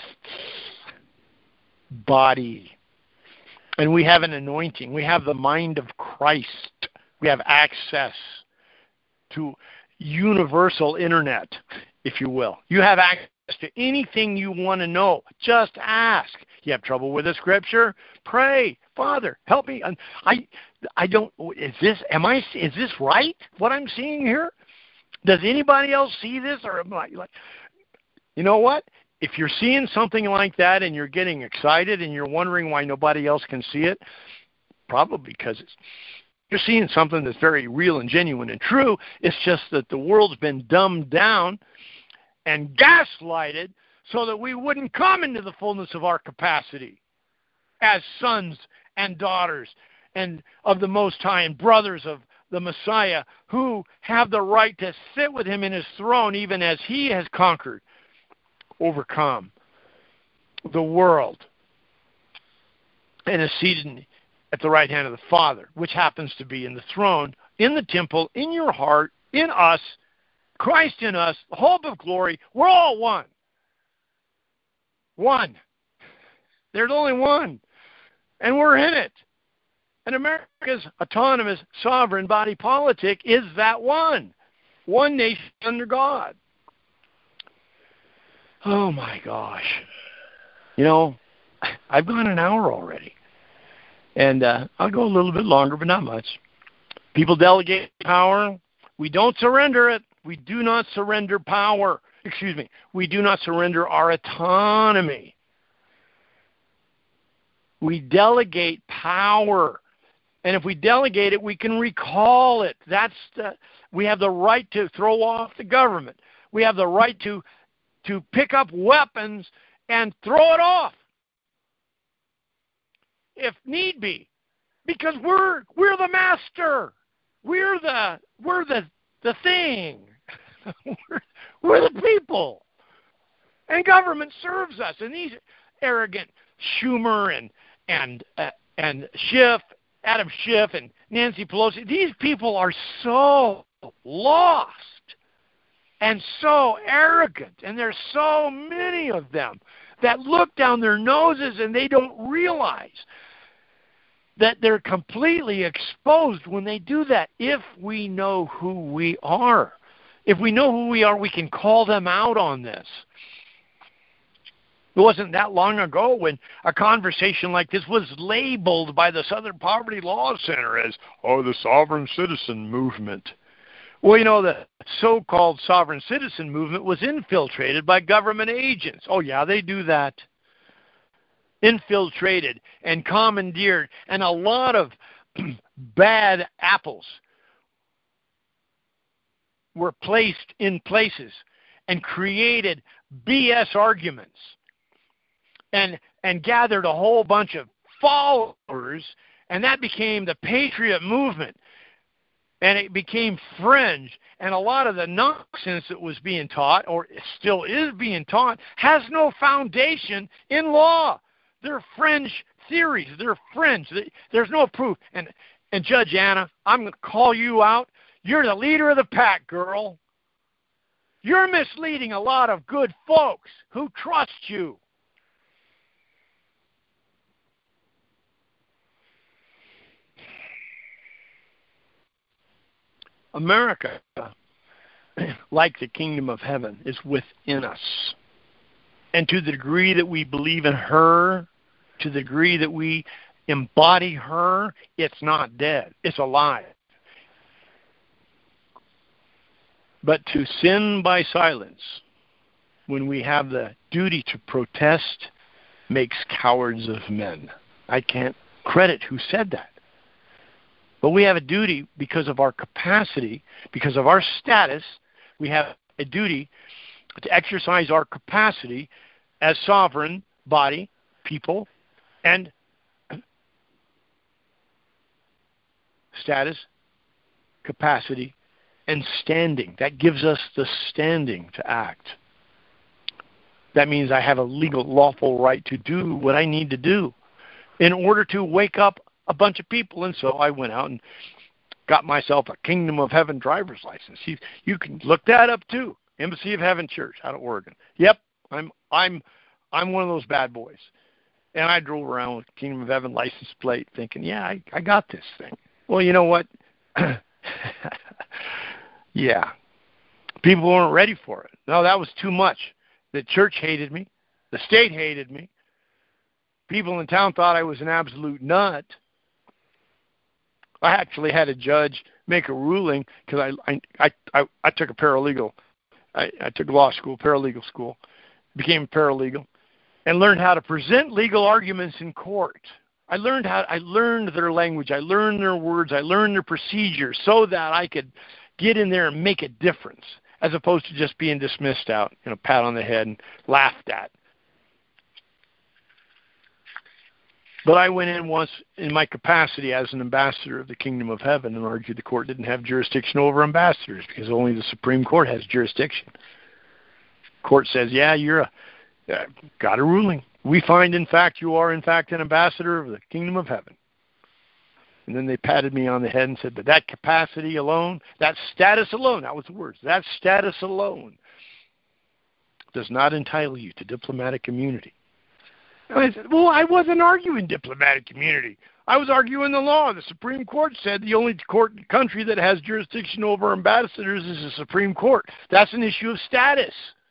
body. And we have an anointing. We have the mind of Christ. We have access to universal internet, if you will. You have access to anything you want to know. Just ask. You have trouble with a scripture? Pray. Father, help me. I I don't is this am I is this right? What I'm seeing here? Does anybody else see this, or am I like, you know what? If you're seeing something like that and you're getting excited and you're wondering why nobody else can see it, probably because it's, you're seeing something that's very real and genuine and true. It's just that the world's been dumbed down and gaslighted so that we wouldn't come into the fullness of our capacity as sons and daughters and of the Most High and brothers of the Messiah who have the right to sit with him in his throne even as he has conquered, overcome the world and is seated at the right hand of the Father, which happens to be in the throne, in the temple, in your heart, in us, Christ in us, the hope of glory. We're all one. One. There's only one. And we're in it. And America's autonomous sovereign body politic is that one. One nation under God. Oh, my gosh. You know, I've gone an hour already. And uh, I'll go a little bit longer, but not much. People delegate power. We don't surrender it. We do not surrender power. Excuse me. We do not surrender our autonomy. We delegate power. And if we delegate it, we can recall it. That's the, we have the right to throw off the government. We have the right to to pick up weapons and throw it off, if need be, because we're we're the master, we're the we're the the thing, we're, we're the people, and government serves us. And these arrogant Schumer and and uh, and Schiff, Adam Schiff, and Nancy Pelosi, these people are so lost and so arrogant, and there's so many of them that look down their noses and they don't realize that they're completely exposed when they do that. If we know who we are, if we know who we are, we can call them out on this. It wasn't that long ago when a conversation like this was labeled by the Southern Poverty Law Center as, oh, the sovereign citizen movement. Well, you know, the so-called sovereign citizen movement was infiltrated by government agents. Oh, yeah, they do that. Infiltrated and commandeered, and a lot of bad apples were placed in places and created B S arguments and and gathered a whole bunch of followers, and that became the Patriot movement. And it became fringe, and a lot of the nonsense that was being taught, or still is being taught, has no foundation in law. They're fringe theories. They're fringe. There's no proof. And and Judge Anna, I'm going to call you out. You're the leader of the pack, girl. You're misleading a lot of good folks who trust you. America, like the kingdom of heaven, is within us. And to the degree that we believe in her, to the degree that we embody her, it's not dead. It's alive. But to sin by silence, when we have the duty to protest, makes cowards of men. I can't credit who said that. But we have a duty because of our capacity, because of our status, we have a duty to exercise our capacity as sovereign body, people, and status, capacity, and standing. That gives us the standing to act. That means I have a legal, lawful right to do what I need to do in order to wake up a bunch of people. And so I went out and got myself a Kingdom of Heaven driver's license. You, you can look that up too. Embassy of Heaven Church out of Oregon. Yep, I'm I'm I'm one of those bad boys. And I drove around with Kingdom of Heaven license plate thinking, yeah, I, I got this thing. Well, you know what? Yeah. People weren't ready for it. No, that was too much. The church hated me. The state hated me. People in town thought I was an absolute nut. I actually had a judge make a ruling because I, I, I, I took a paralegal. I, I took law school, paralegal school, became a paralegal, and learned how to present legal arguments in court. I learned how I learned their language. I learned their words. I learned their procedures so that I could get in there and make a difference, as opposed to just being dismissed out, you know, pat on the head and laughed at. But I went in once in my capacity as an ambassador of the Kingdom of Heaven and argued the court didn't have jurisdiction over ambassadors because only the Supreme Court has jurisdiction. Court says, yeah, you're a, uh, got a ruling. We find, in fact, you are, in fact, an ambassador of the Kingdom of Heaven. And then they patted me on the head and said, but that capacity alone, that status alone, that was the words, that status alone does not entitle you to diplomatic immunity. And I said, well, I wasn't arguing diplomatic immunity. I was arguing the law. The Supreme Court said the only court in the country that has jurisdiction over ambassadors is the Supreme Court. That's an issue of status.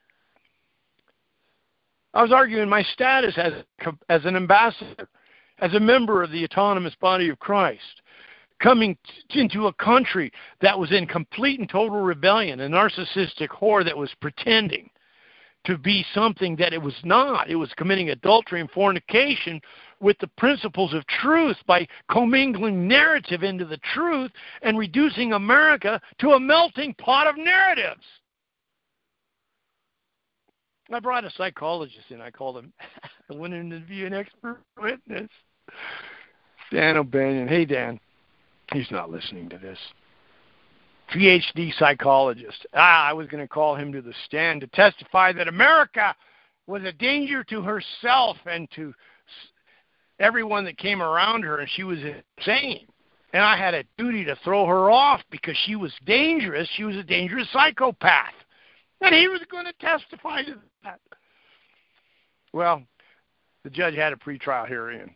I was arguing my status as, as an ambassador, as a member of the autonomous body of Christ, coming t- into a country that was in complete and total rebellion, a narcissistic whore that was pretending to be something that it was not. It was committing adultery and fornication with the principles of truth by commingling narrative into the truth and reducing America to a melting pot of narratives. I brought a psychologist in. I called him. I went in to be an expert witness. Dan O'Banion. Hey, Dan. He's not listening to this. P H D psychologist. Ah, I was going to call him to the stand to testify that America was a danger to herself and to everyone that came around her, and she was insane. And I had a duty to throw her off because she was dangerous. She was a dangerous psychopath. And he was going to testify to that. Well, the judge had a pretrial hearing.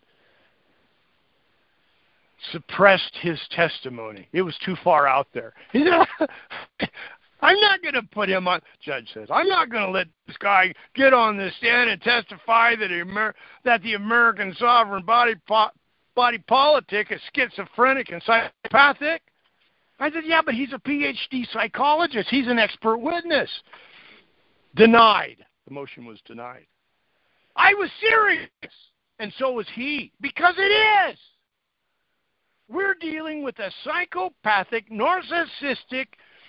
Suppressed his testimony. It was too far out there. He said, I'm not going to put him on, judge says, I'm not going to let this guy get on the stand and testify that, Amer- that the American sovereign body, po- body politic is schizophrenic and psychopathic. I said, yeah, but he's a P H D psychologist. He's an expert witness. Denied. The motion was denied. I was serious, and so was he, because it is. We're dealing with a psychopathic, narcissistic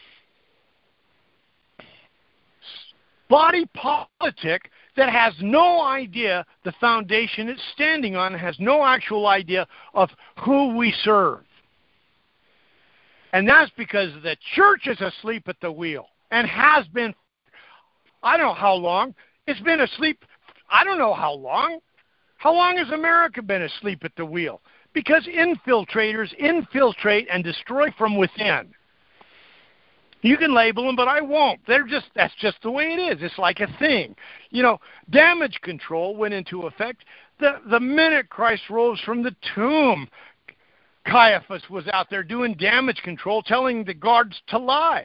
body politic that has no idea the foundation it's standing on, has no actual idea of who we serve. And that's because the church is asleep at the wheel and has been, I don't know how long. It's been asleep, I don't know how long. How long has America been asleep at the wheel? Because infiltrators infiltrate and destroy from within. You can label them, but I won't. They're just, that's just the way it is. It's like a thing. You know, damage control went into effect the, the minute Christ rose from the tomb. Caiaphas was out there doing damage control, telling the guards to lie.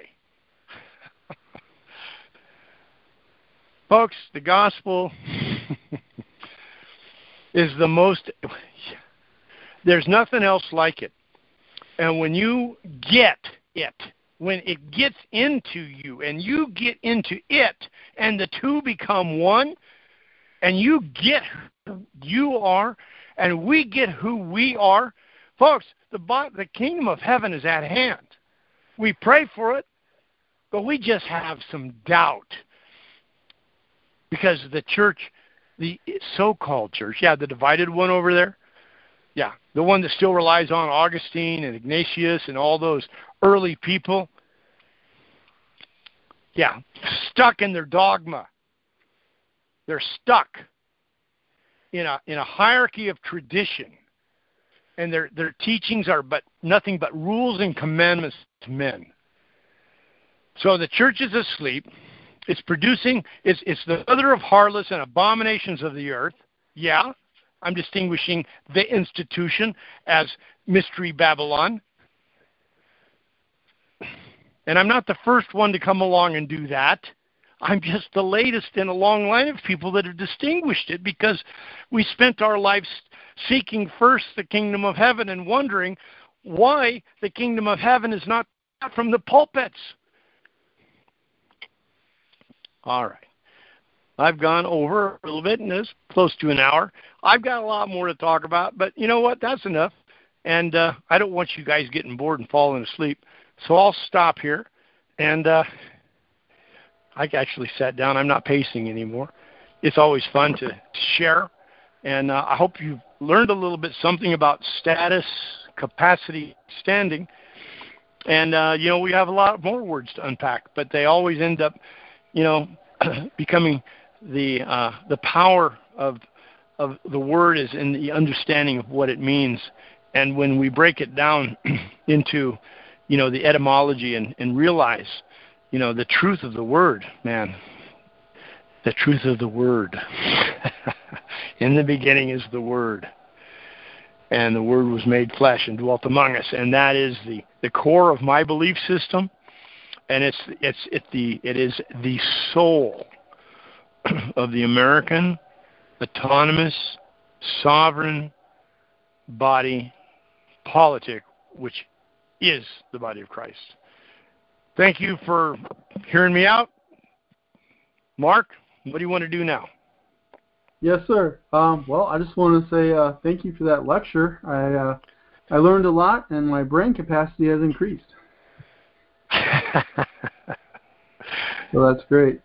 Folks, the gospel is the most, there's nothing else like it. And when you get it, when it gets into you and you get into it and the two become one and you get who you are and we get who we are, folks, the, the kingdom of heaven is at hand. We pray for it, but we just have some doubt because the church, the so-called church, yeah, the divided one over there, yeah, the one that still relies on Augustine and Ignatius and all those early people, yeah, stuck in their dogma. They're stuck in a in a hierarchy of tradition, and their their teachings are but nothing but rules and commandments to men. So the church is asleep. It's producing. It's it's the mother of harlots and abominations of the earth. Yeah. I'm distinguishing the institution as Mystery Babylon. And I'm not the first one to come along and do that. I'm just the latest in a long line of people that have distinguished it because we spent our lives seeking first the kingdom of heaven and wondering why the kingdom of heaven is not from the pulpits. All right. I've gone over a little bit, and it's close to an hour. I've got a lot more to talk about, but you know what? That's enough. And uh, I don't want you guys getting bored and falling asleep. So I'll stop here. And uh, I actually sat down. I'm not pacing anymore. It's always fun to share. And uh, I hope you've learned a little bit something about status, capacity, standing. And, uh, you know, we have a lot more words to unpack, but they always end up, you know, becoming the uh, the power of of the word is in the understanding of what it means. And when we break it down into, you know, the etymology and, and realize, you know, the truth of the word, man, the truth of the word. In the beginning is the word. And the word was made flesh and dwelt among us. And that is the, the core of my belief system. And it's it's it the it is the soul of the American autonomous sovereign body politic, which is the body of Christ. Thank you for hearing me out. Mark, what do you want to do now? Yes, sir. Um, well, I just want to say uh, thank you for that lecture. I uh, I learned a lot, and my brain capacity has increased. So that's great.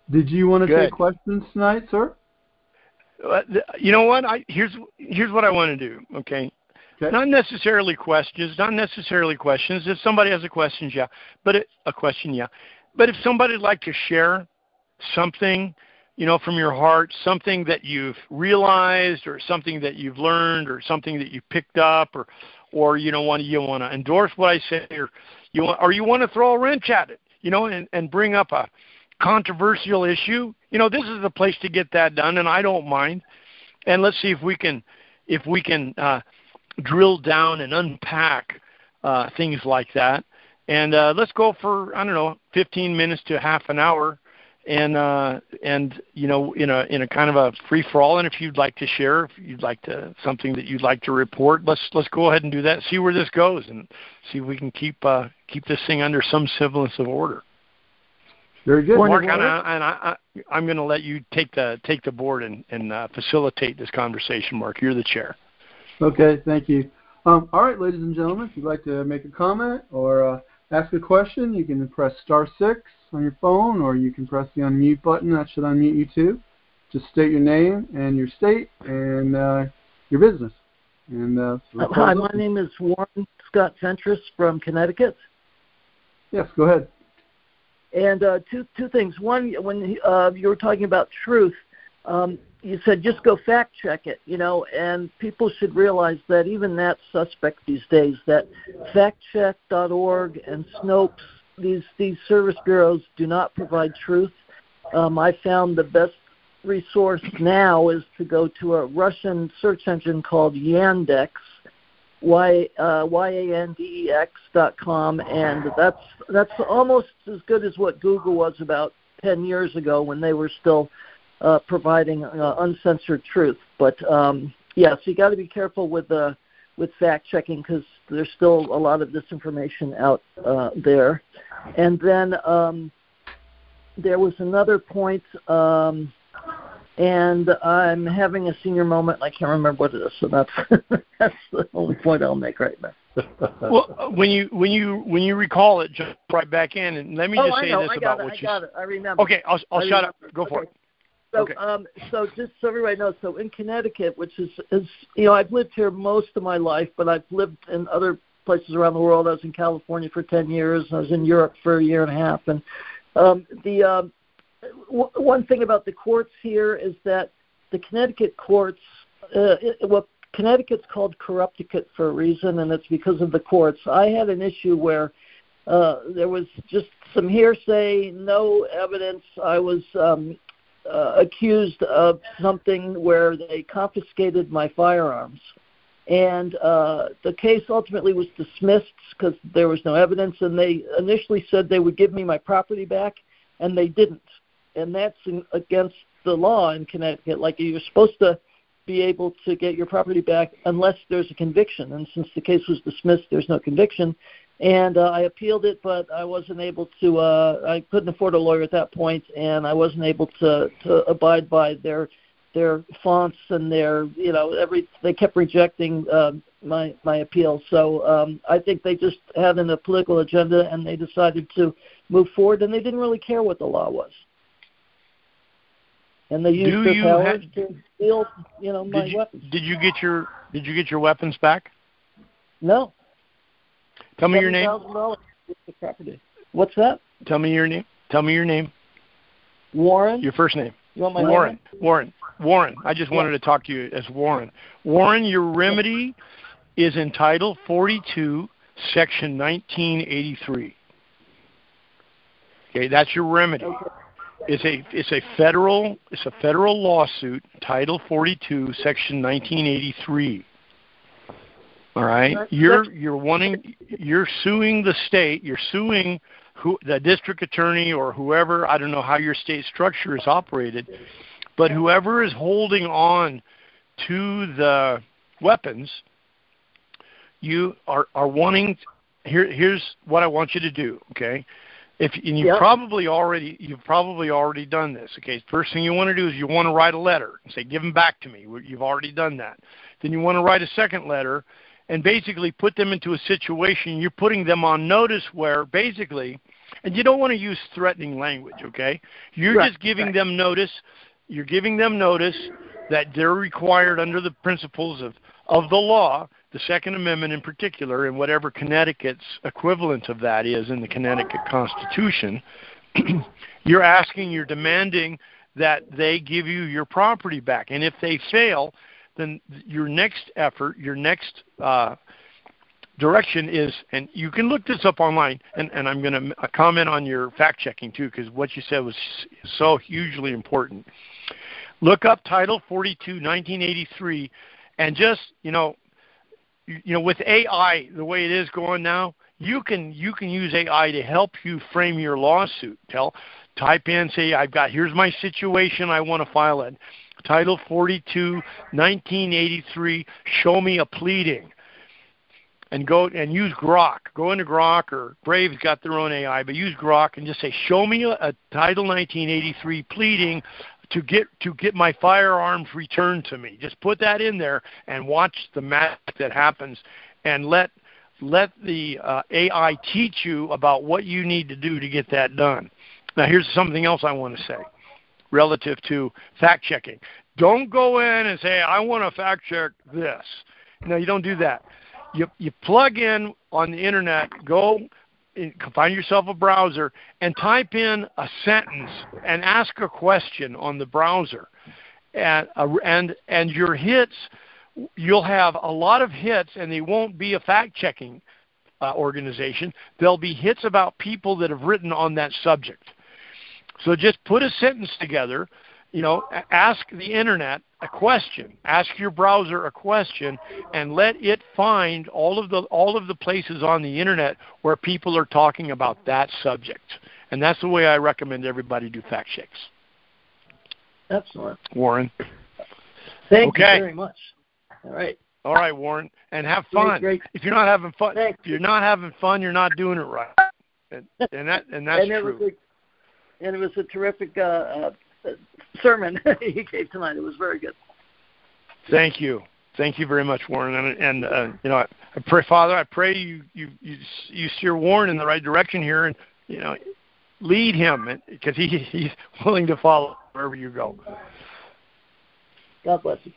Did you want to Good. take questions tonight, sir? Uh, you know what? I here's here's what I want to do. Okay. Okay. Not necessarily questions. Not necessarily questions. If somebody has a question, yeah. But it, a question, yeah. But if somebody'd like to share something, you know, from your heart, something that you've realized, or something that you've learned, or something that you picked up, or, or you know, want you want to endorse what I say, or you want, or you want to throw a wrench at it, you know, and, and bring up a controversial issue, you know, this is the place to get that done, and I don't mind. And let's see if we can, if we can uh, drill down and unpack uh, things like that. And uh, let's go for, I don't know, fifteen minutes to half an hour, and uh, and you know, in a in a kind of a free for all. And if you'd like to share, if you'd like to something that you'd like to report, let's let's go ahead and do that. See where this goes, and see if we can keep uh, keep this thing under some semblance of order. Very good, Mark, and, I, and I, I, I'm going to let you take the take the board and, and uh, facilitate this conversation. Mark, you're the chair. Okay, thank you. Um, all right, ladies and gentlemen, if you'd like to make a comment or uh, ask a question, you can press star six on your phone, or you can press the unmute button. That should unmute you too. Just state your name and your state and uh, your business. And uh, uh, Hi, my name is Warren Scott Fentress from Connecticut. Yes, go ahead. And uh, two two things. One, when uh, you were talking about truth, um, you said just go fact check it, you know, and people should realize that even that's suspect these days, that fact check dot org and Snopes, these, these service bureaus do not provide truth. Um, I found the best resource now is to go to a Russian search engine called Yandex, Y uh, Y A N D E X dot com, and that's that's almost as good as what Google was about ten years ago when they were still uh, providing uh, uncensored truth. But um, yeah, so you got to be careful with uh, with fact checking, because there's still a lot of disinformation out uh, there. And then um, there was another point. Um, And I'm having a senior moment. I can't remember what it is, so that's that's the only point I'll make right now. Well, when you when you when you recall it, jump right back in, and let me oh, just I say know. this I about got what it. you. I got it. I remember. Okay, I'll I'll I shut remember. up. Go okay. for it. So, okay. um, so just so everybody knows, so in Connecticut, which is is you know, I've lived here most of my life, but I've lived in other places around the world. I was in California for ten years. I was in Europe for a year and a half, and um, the um, w- one thing about the courts here is that the Connecticut courts, uh, it, well, Connecticut's called corrupticate for a reason, and it's because of the courts. I had an issue where uh, there was just some hearsay, no evidence. I was um, uh, accused of something where they confiscated my firearms. And uh, the case ultimately was dismissed because there was no evidence, and they initially said they would give me my property back, and they didn't. And that's in, against the law in Connecticut. Like, you're supposed to be able to get your property back unless there's a conviction. And since the case was dismissed, there's no conviction. And uh, I appealed it, but I wasn't able to, uh, I couldn't afford a lawyer at that point, and I wasn't able to, to abide by their their fonts and their, you know, every, they kept rejecting uh, my, my appeal. So um, I think they just had a political agenda, and they decided to move forward, and they didn't really care what the law was. And they used Do their you powers ha- to steal, you know, my did you, weapons. Did you get your Did you get your weapons back? No. Tell me your name. seven thousand dollars the property. What's that? Tell me your name. Tell me your name. Warren. Your first name. You want my Warren. name? Warren. Warren. I just yeah. wanted to talk to you as Warren. Warren, your remedy is in Title forty-two, Section nineteen eighty-three. Okay, that's your remedy. Okay. It's a it's a federal it's a federal lawsuit, Title forty-two, Section nineteen eighty-three. All right, you're you're wanting you're suing the state. You're suing who the district attorney or whoever. I don't know how your state structure is operated, but whoever is holding on to the weapons, you are are wanting. Here here's what I want you to do. Okay. If and you yep. probably already you've probably already done this. Okay, first thing you want to do is you want to write a letter and say, "Give them back to me." You've already done that. Then you want to write a second letter and basically put them into a situation. You're putting them on notice where basically And you don't want to use threatening language, okay? You're Right, just giving right. them notice. You're giving them notice that they're required under the principles of, of the law, the Second Amendment in particular, and whatever Connecticut's equivalent of that is in the Connecticut Constitution. You're asking, you're demanding that they give you your property back. And if they fail, then your next effort, your next uh, direction is, and you can look this up online, and, and I'm going to comment on your fact-checking too, because what you said was so hugely important. Look up Title forty-two, nineteen eighty-three, and just, you know, you, you know, with A I, the way it is going now, you can you can use A I to help you frame your lawsuit. Tell, type in, say, I've got, here's my situation, I want to file it. Title forty-two, nineteen eighty-three, show me a pleading. And go and use Grok. Go into Grok, or Brave's got their own A I, but use Grok and just say, show me a, a Title nineteen eighty-three pleading to get to get my firearms returned to me. Just put that in there and watch the magic that happens, and let let the uh, A I teach you about what you need to do to get that done. Now, here's something else I want to say relative to fact-checking. Don't go in and say, I want to fact-check this. No, you don't do that. You you plug in on the Internet, go find yourself a browser, and type in a sentence and ask a question on the browser. And, uh, and, and your hits, you'll have a lot of hits, and they won't be a fact-checking uh, organization. They'll be hits about people that have written on that subject. So just put a sentence together, you know, ask the Internet a question, ask your browser a question, and let it find all of the all of the places on the Internet where people are talking about that subject. And that's the way I recommend everybody do fact checks. Excellent. Warren. Thank okay. you very much. All right. All right, Warren, and have fun. Great, great. If you're not having fun, Thanks. if you're not having fun, you're not doing it right. And, and that and that's and it true. Was a, and it was a terrific uh, uh, sermon you gave tonight. It was very good. Thank you. Thank you very much, Warren. And, and uh, you know, I, I pray, Father, I pray you, you you you steer Warren in the right direction here, and you know, lead him, because he he's willing to follow wherever you go. God bless you.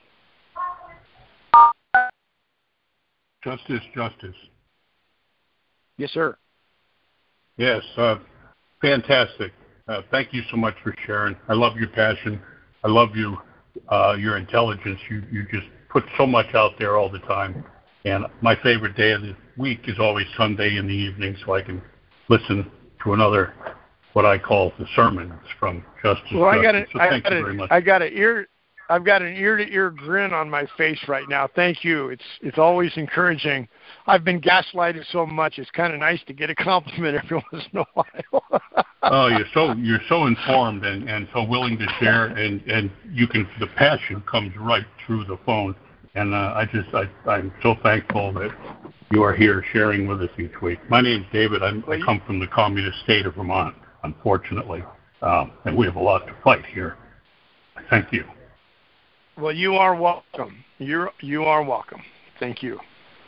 Justice, justice. Yes, sir. Yes, uh, fantastic. Uh, thank you so much for sharing. I love your passion. I love you, uh, your intelligence. You you just put so much out there all the time. And my favorite day of the week is always Sunday in the evening, so I can listen to another, what I call the sermons from Justice. Well, I got Justice. a, So I thank got you a, very much. I got an ear. I've got an ear-to-ear grin on my face right now. Thank you. It's it's always encouraging. I've been gaslighted so much. It's kind of nice to get a compliment every once in a while. Oh, you're so you're so informed and, and so willing to share, and, and you can the passion comes right through the phone. And uh, I just I I'm so thankful that you are here sharing with us each week. My name's David. I'm, I come from the communist state of Vermont, unfortunately, um, and we have a lot to fight here. Thank you. Well, you are welcome. You're you are welcome. Thank you.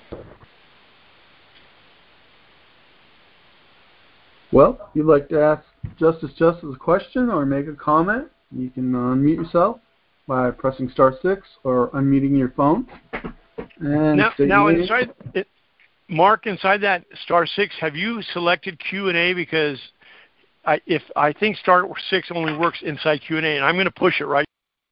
Well, if you'd like to ask Justice Justice a question or make a comment, you can unmute yourself by pressing star six or unmuting your phone. And now, state now your inside it, Mark, inside that star six, have you selected Q and A? Because I, if I think star six only works inside Q and A, and I'm going to push it right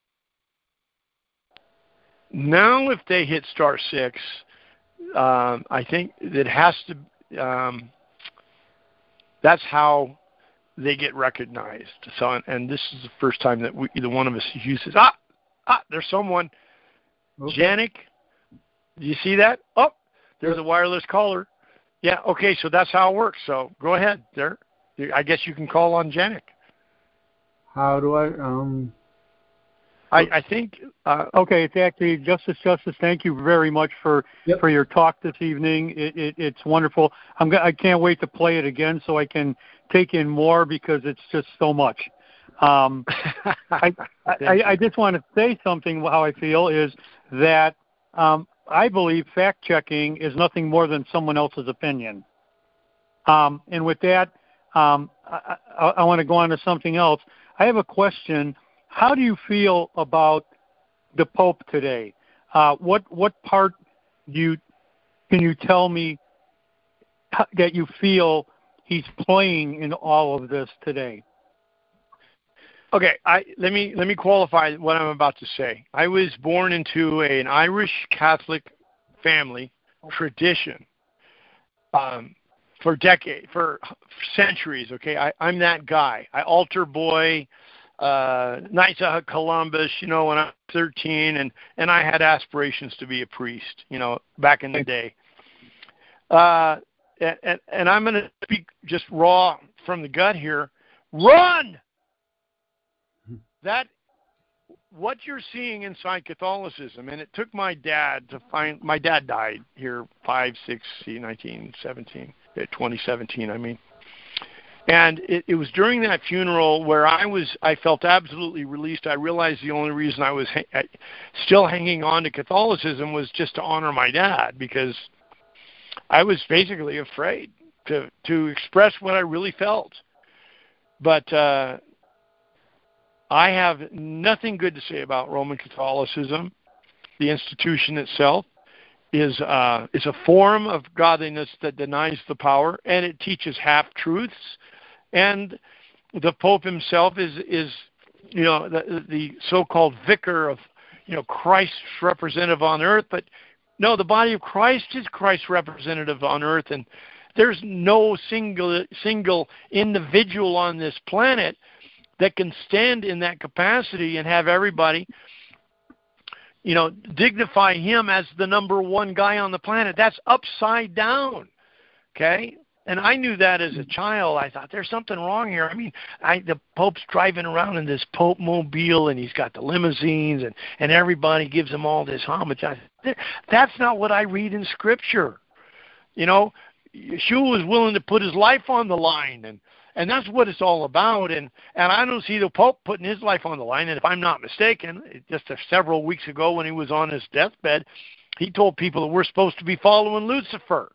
now. If they hit star six, um, I think it has to. Um, that's how they get recognized. So, and this is the first time that we, either one of us uses. Ah, ah, there's someone. Okay. Janik, do you see that? Oh, there's a wireless caller. Yeah, okay, so that's how it works. So go ahead there. I guess you can call on Janik. How do I? Um. I, I think. Uh, okay, it's actually Justice Justice. Thank you very much for, yep. for your talk this evening. It, it, it's wonderful. I'm I can't wait to play it again so I can take in more because it's just so much. Um, I, I, I just want to say something. How I feel is that um, I believe fact checking is nothing more than someone else's opinion. Um, and with that, Um, I, I, I want to go on to something else. I have a question. How do you feel about the Pope today? Uh, what what part do you can you tell me that you feel he's playing in all of this today? Okay, I, let me let me qualify what I'm about to say. I was born into a, an Irish Catholic family tradition um, for decades, for centuries. Okay, I, I'm that guy. I altar boy, uh, Knights of Columbus. You know, when I was thirteen, and and I had aspirations to be a priest. You know, back in the day. Uh, and, and, and I'm going to speak just raw from the gut here. Run! That, what you're seeing inside Catholicism, and it took my dad to find, my dad died here five, six, nineteen seventeen, twenty seventeen, I mean. And it, it was during that funeral where I was, I felt absolutely released. I realized the only reason I was ha- still hanging on to Catholicism was just to honor my dad, because I was basically afraid to, to express what I really felt. But, uh, I have nothing good to say about Roman Catholicism. The institution itself is uh, is a form of godliness that denies the power, and it teaches half-truths. And the Pope himself is is you know the, the so-called vicar of you know Christ's representative on earth. But no, the body of Christ is Christ's representative on earth, and there's no single single individual on this planet that can stand in that capacity and have everybody, you know, dignify him as the number one guy on the planet. That's upside down, okay? And I knew that as a child. I thought, there's something wrong here. I mean, I, the Pope's driving around in this Pope mobile, and he's got the limousines, and, and everybody gives him all this homage. I, that's not what I read in Scripture. You know, Yeshua was willing to put his life on the line, and And that's what it's all about. And, and I don't see the Pope putting his life on the line. And if I'm not mistaken, just a, several weeks ago when he was on his deathbed, he told people that we're supposed to be following Lucifer.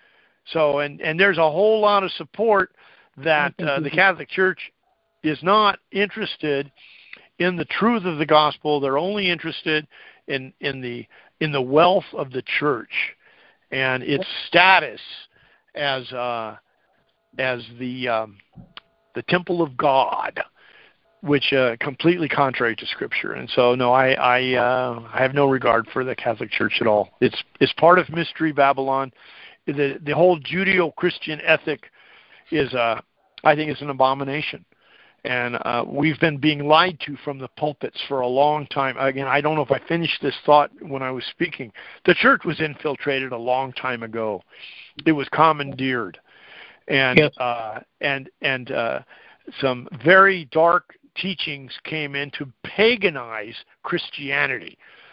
So, and, and there's a whole lot of support that uh, the Catholic Church is not interested in the truth of the gospel. They're only interested in, in the in the wealth of the church and its status as uh, as the um, the temple of God, which uh, completely contrary to Scripture. And so, no, I I, uh, I have no regard for the Catholic Church at all. It's it's part of Mystery Babylon. The the whole Judeo-Christian ethic is, uh, I think, is an abomination. And uh, we've been being lied to from the pulpits for a long time. Again, I don't know if I finished this thought when I was speaking. The church was infiltrated a long time ago. It was commandeered. And yes. uh, and and uh, some very dark teachings came in to paganize Christianity,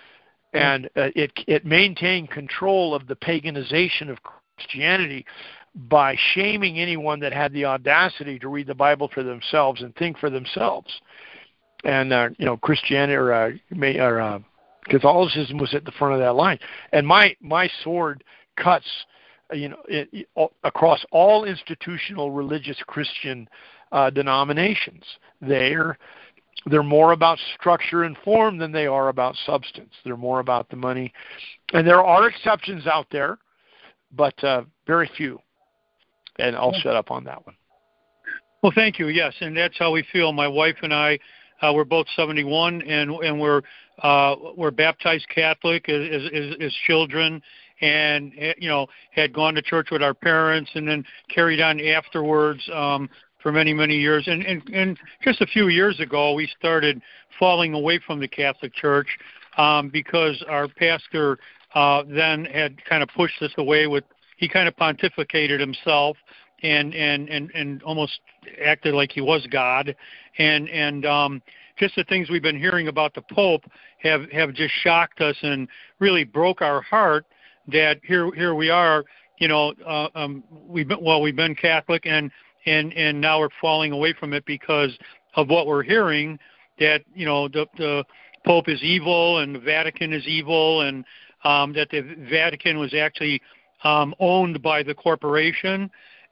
and uh, it it maintained control of the paganization of Christianity by shaming anyone that had the audacity to read the Bible for themselves and think for themselves. And uh, you know, Christianity or, uh, or uh, Catholicism was at the front of that line. And my my sword cuts, you know, it, it, across all institutional religious Christian uh, denominations. They're they're more about structure and form than they are about substance. They're more about the money, and there are exceptions out there, but uh, very few. And I'll shut up on that one. Well, thank you. Yes, and that's how we feel. My wife and I, uh, we're both seventy-one, and and we're uh, we're baptized Catholic as, as, as children, and you know had gone to church with our parents, and then carried on afterwards um, for many many years. And, and and just a few years ago, we started falling away from the Catholic Church um, because our pastor uh, then had kind of pushed us away with. He kind of pontificated himself and, and, and, and almost acted like he was God. And and um, just the things we've been hearing about the Pope have, have just shocked us and really broke our heart that here here we are, you know, uh, um, we've been, well, we've been Catholic and, and, and now we're falling away from it because of what we're hearing, that, you know, the, the Pope is evil and the Vatican is evil, and um, that the Vatican was actually Um, owned by the corporation,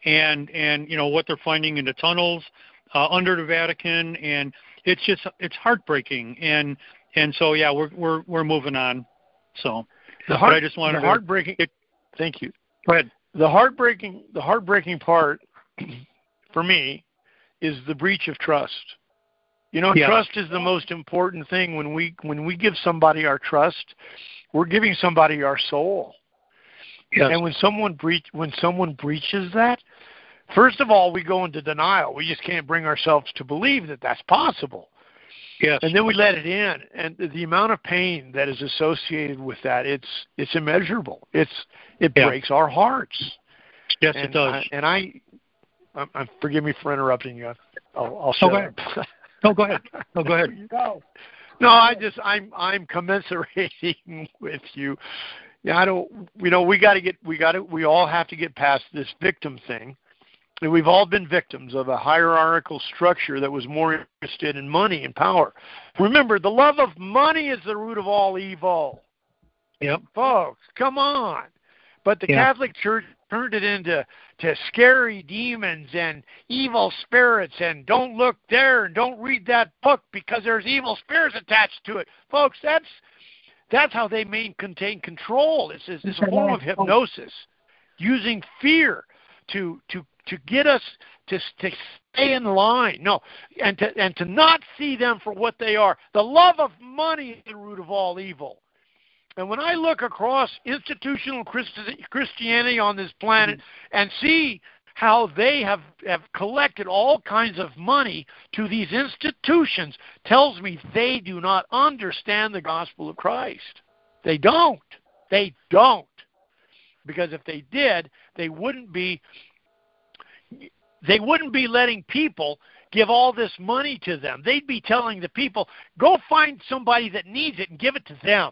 and and you know what they're finding in the tunnels uh, under the Vatican, and it's just it's heartbreaking. And and so yeah, we're we're we're moving on. So the heart, but I just wanted the heartbreaking. To, it, thank you. Go ahead. The heartbreaking the heartbreaking part for me is the breach of trust. You know, yeah. trust is the most important thing. When we when we give somebody our trust, we're giving somebody our soul. Yes. And when someone breach when someone breaches that, first of all, we go into denial. We just can't bring ourselves to believe that that's possible. Yes. And then we let it in, and the amount of pain that is associated with that, it's it's immeasurable. It's it yeah. breaks our hearts. Yes, and it does. I, and I, I'm, I'm, forgive me for interrupting you. I'll, I'll shut oh, up. No, go ahead. No, go ahead. Go. No, I just I'm I'm commiserating with you. Yeah, I don't. You know, we got to get. We got to. We all have to get past this victim thing. And we've all been victims of a hierarchical structure that was more interested in money and power. Remember, the love of money is the root of all evil. Yep. Folks, come on. But the yeah. Catholic Church turned it into to scary demons and evil spirits, and don't look there and don't read that book because there's evil spirits attached to it. Folks, that's that's how they maintain control. It's, it's, it's a form of hypnosis, using fear to to to get us to to stay in line. No, and to and to not see them for what they are. The love of money is the root of all evil. And when I look across institutional Christianity on this planet and see how they have, have collected all kinds of money to these institutions, tells me they do not understand the gospel of Christ. They don't. They don't. Because if they did, they wouldn't be they wouldn't be letting people give all this money to them. They'd be telling the people, go find somebody that needs it and give it to them.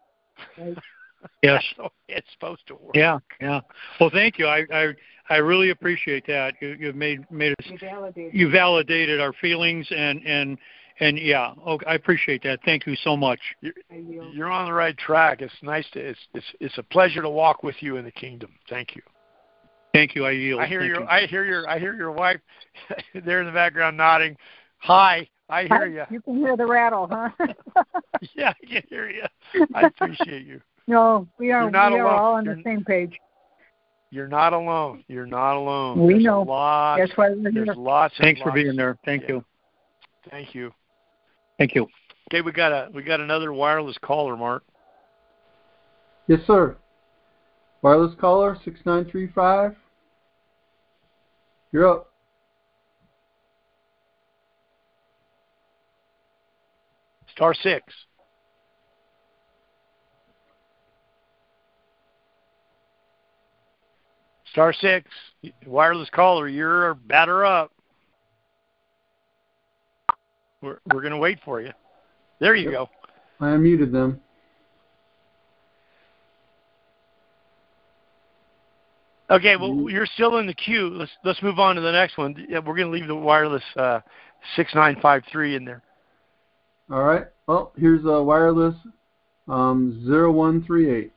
Yes, it's supposed to work. Yeah, yeah. Well, thank you. I, I, I really appreciate that. You, you've made made us. You validated. You validated our feelings, and and and yeah. Okay, I appreciate that. Thank you so much. You're, you're on the right track. It's nice to. It's it's it's a pleasure to walk with you in the kingdom. Thank you. Thank you. I yield. I hear Thank your. You. I hear your. I hear your wife there in the background nodding. Hi. I hear you. You can hear the rattle, huh? Yeah, I can hear you. I appreciate you. No, we are, we are alone. all on you're, the same page. You're not alone. You're not alone. We there's know. Lots, That's why we're there's here. lots. Thanks lots. for being there. Thank yeah. you. Thank you. Thank you. Okay, we got a we got another wireless caller, Mark. Yes, sir. Wireless caller six nine three five. You're up. Star six. Star six. Wireless caller, you're batter up. We're we're gonna wait for you. There you Yep. go. I unmuted them. Okay, well, you're still in the queue. Let's let's move on to the next one. Yeah, we're going to leave the wireless uh, six nine five three in there. All right. Well, here's a wireless um, zero one three eight.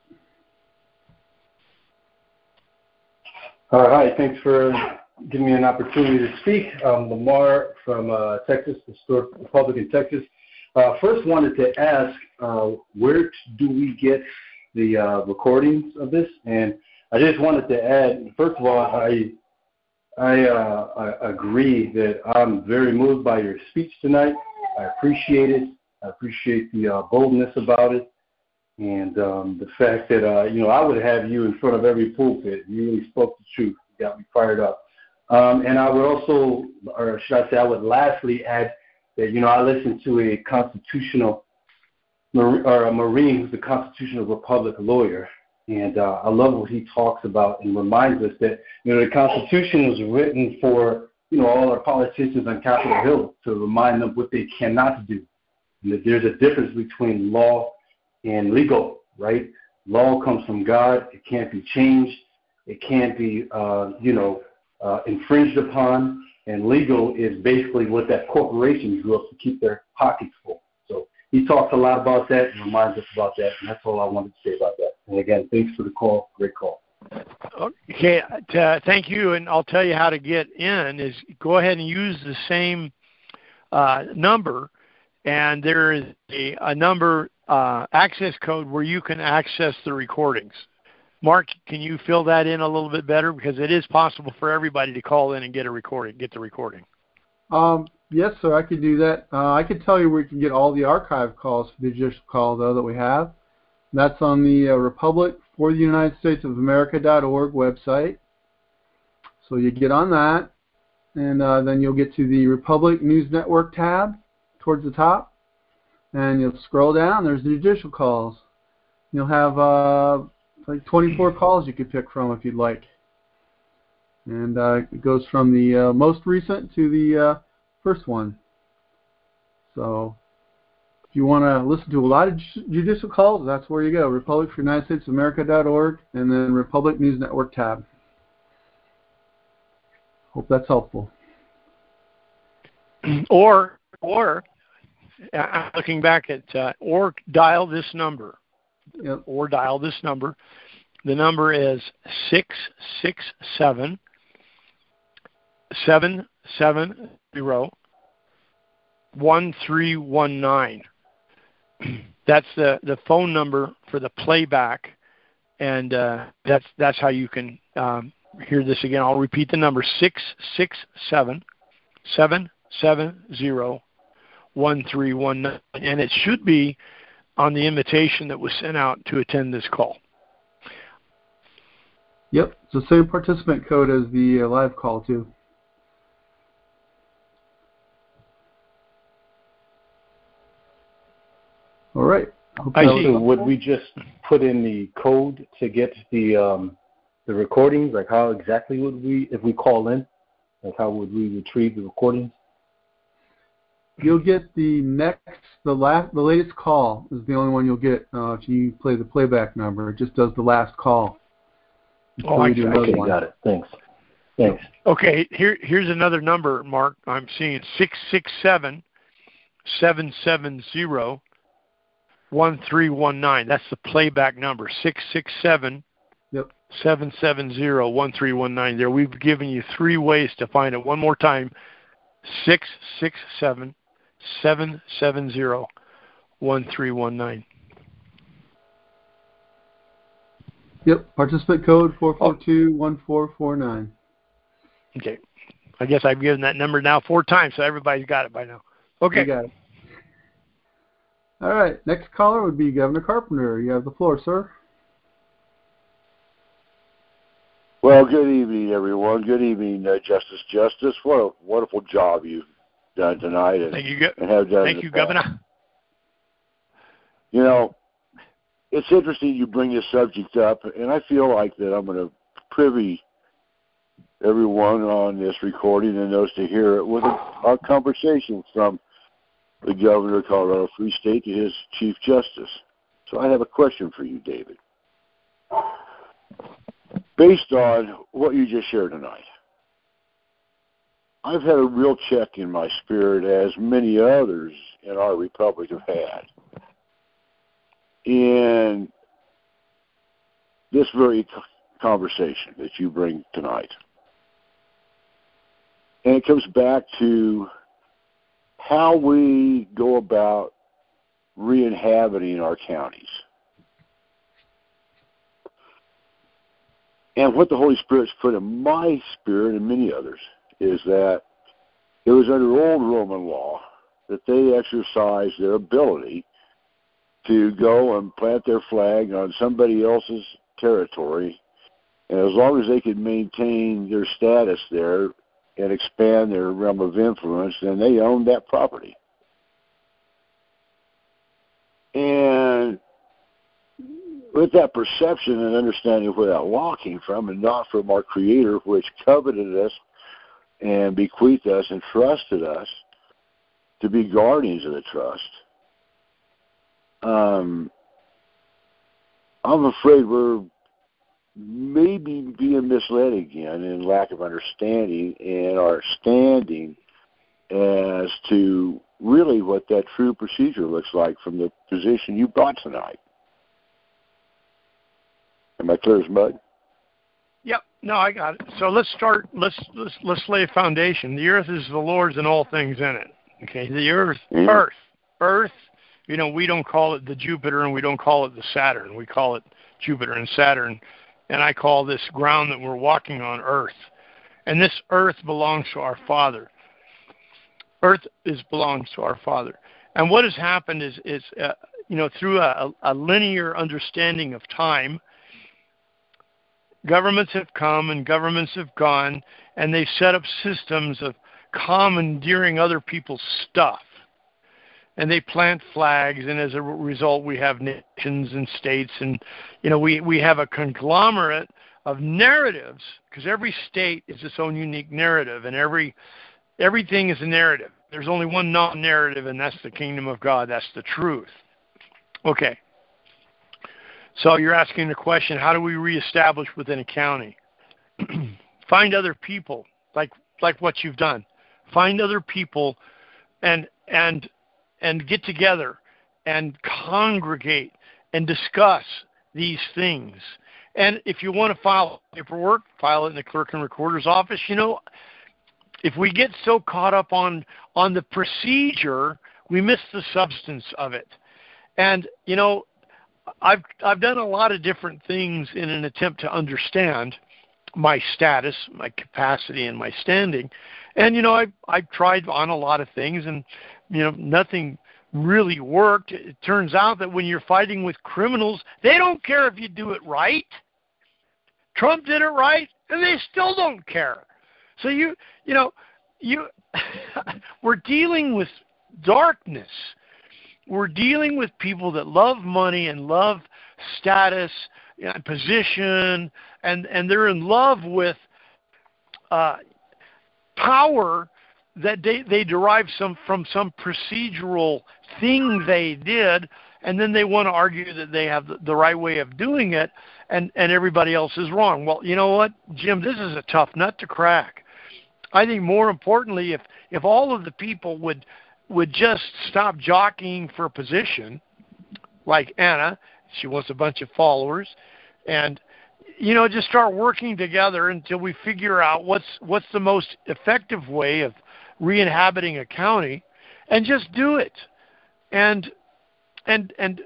Uh, hi, thanks for giving me an opportunity to speak. I'm Lamar from uh, Texas, the Historic Republic in Texas. Uh, first wanted to ask, uh, where do we get the uh, recordings of this? And I just wanted to add, first of all, I I, uh, I agree that I'm very moved by your speech tonight. I appreciate it. I appreciate the uh, boldness about it, and um, the fact that uh, you know I would have you in front of every pulpit. You really spoke the truth. You got me fired up. Um, and I would also, or should I say, I would lastly add that you know I listened to a constitutional or a Marine who's a constitutional republic lawyer. And uh, I love what he talks about and reminds us that, you know, the Constitution was written for, you know, all our politicians on Capitol Hill to remind them what they cannot do. And that there's a difference between law and legal, right? Law comes from God. It can't be changed. It can't be, uh, you know, uh, infringed upon. And legal is basically what that corporation grew up to keep their pockets full. So he talks a lot about that and reminds us about that. And that's all I wanted to say about that. And again, thanks for the call. Great call. Okay, uh, thank you, and I'll tell you how to get in. Is go ahead and use the same uh, number, and there is a, a number uh, access code where you can access the recordings. Mark, can you fill that in a little bit better, because it is possible for everybody to call in and get a recording, get the recording. Um, yes, sir, I could do that. Uh, I could tell you where you can get all the archive calls for the judicial call, though, that we have. That's on the uh, Republic for the United States of America dot org website. So you get on that, and uh, then you'll get to the Republic News Network tab towards the top, and you'll scroll down. There's the judicial calls. You'll have uh, like twenty-four calls you could pick from if you'd like. And uh, it goes from the uh, most recent to the uh, first one. So if you want to listen to a lot of judicial calls, that's where you go. Republic for United States of America dot org, and then Republic News Network tab. Hope that's helpful. Or, or I'm looking back at, uh, or dial this number. Yep. Or dial this number. The number is six six seven, seven seven zero, one three one nine. That's the, the phone number for the playback, and uh, that's that's how you can um, hear this again. I'll repeat the number: six six seven, seven seven zero, one three one nine, and it should be on the invitation that was sent out to attend this call. Yep, it's the same participant code as the uh, live call too. All right. I see. So would we just put in the code to get the um, the recordings? Like how exactly would we, if we call in, like how would we retrieve the recordings? You'll get the next, the last, the latest call is the only one you'll get uh, if you play the playback number. It just does the last call. Oh, I do okay, one. Got it. Thanks. Thanks. Okay, here here's another number, Mark. I'm seeing six six seven, seven seven zero, one three one nine. That's the playback number. Six six seven, yep. seven seven zero, one three one nine. There, we've given you three ways to find it. One more time: six six seven, seven seven zero, one three one nine. Yep, participant code four four two, one four four nine. Okay. I guess I've given that number now four times, so everybody's got it by now. Okay. You got it. All right, next caller would be Governor Carpenter. You have the floor, sir. Well, good evening, everyone. Good evening, uh, Justice Justice. What a wonderful job you've done tonight. And, Thank you, Go- and have done Thank you, Governor. You know, it's interesting you bring this subject up, and I feel like that I'm going to privy everyone on this recording and those to hear it with a, a conversation from the Governor of Colorado Free State to his Chief Justice. So I have a question for you, David. Based on what you just shared tonight, I've had a real check in my spirit, as many others in our republic have had, in this very conversation that you bring tonight. And it comes back to how we go about re-inhabiting our counties. And what the Holy Spirit's put in my spirit and many others is that it was under old Roman law that they exercised their ability to go and plant their flag on somebody else's territory, and as long as they could maintain their status there and expand their realm of influence, then they owned that property. And with that perception and understanding of where that law came from, and not from our Creator, which coveted us and bequeathed us and trusted us to be guardians of the trust, um, I'm afraid we're maybe being misled again in lack of understanding and our standing as to really what that true procedure looks like from the position you brought tonight. Am I clear as mud? No, I got it. So let's start. Let's let's let's lay a foundation. The earth is the Lord's and all things in it. Okay, the earth, mm-hmm. Earth, Earth. You know, we don't call it the Jupiter and we don't call it the Saturn. We call it Jupiter and Saturn, and I call this ground that we're walking on Earth. And this Earth belongs to our Father. Earth is belongs to our Father. And what has happened is is uh, you know, through a, a linear understanding of time, governments have come and governments have gone, and they've set up systems of commandeering other people's stuff. And they plant flags, and as a result, we have nations and states, and you know, we, we have a conglomerate of narratives, because every state is its own unique narrative, and every everything is a narrative. There's only one non-narrative, and that's the kingdom of God. That's the truth. Okay. So you're asking the question, how do we reestablish within a county? Find other people, like like what you've done. Find other people and and and get together and congregate and discuss these things. And if you want to file paperwork, file it in the clerk and recorder's office. You know, if we get so caught up on on the procedure, we miss the substance of it. And, you know, I've I've done a lot of different things in an attempt to understand my status, my capacity, and my standing. And, you know, I've, I've tried on a lot of things, and, you know, nothing really worked. It turns out that when you're fighting with criminals, they don't care if you do it right. Trump did it right, and they still don't care. So, you, you know, you we're dealing with darkness. We're dealing with people that love money and love status and position, and, and they're in love with uh, power that they, they derive some from some procedural thing they did, and then they want to argue that they have the, the right way of doing it, and, and everybody else is wrong. Well, you know what, Jim, this is a tough nut to crack. I think more importantly, if, if all of the people would would just stop jockeying for a position, like Anna, she wants a bunch of followers, and, you know, just start working together until we figure out what's what's the most effective way of re-inhabiting a county, and just do it, and and and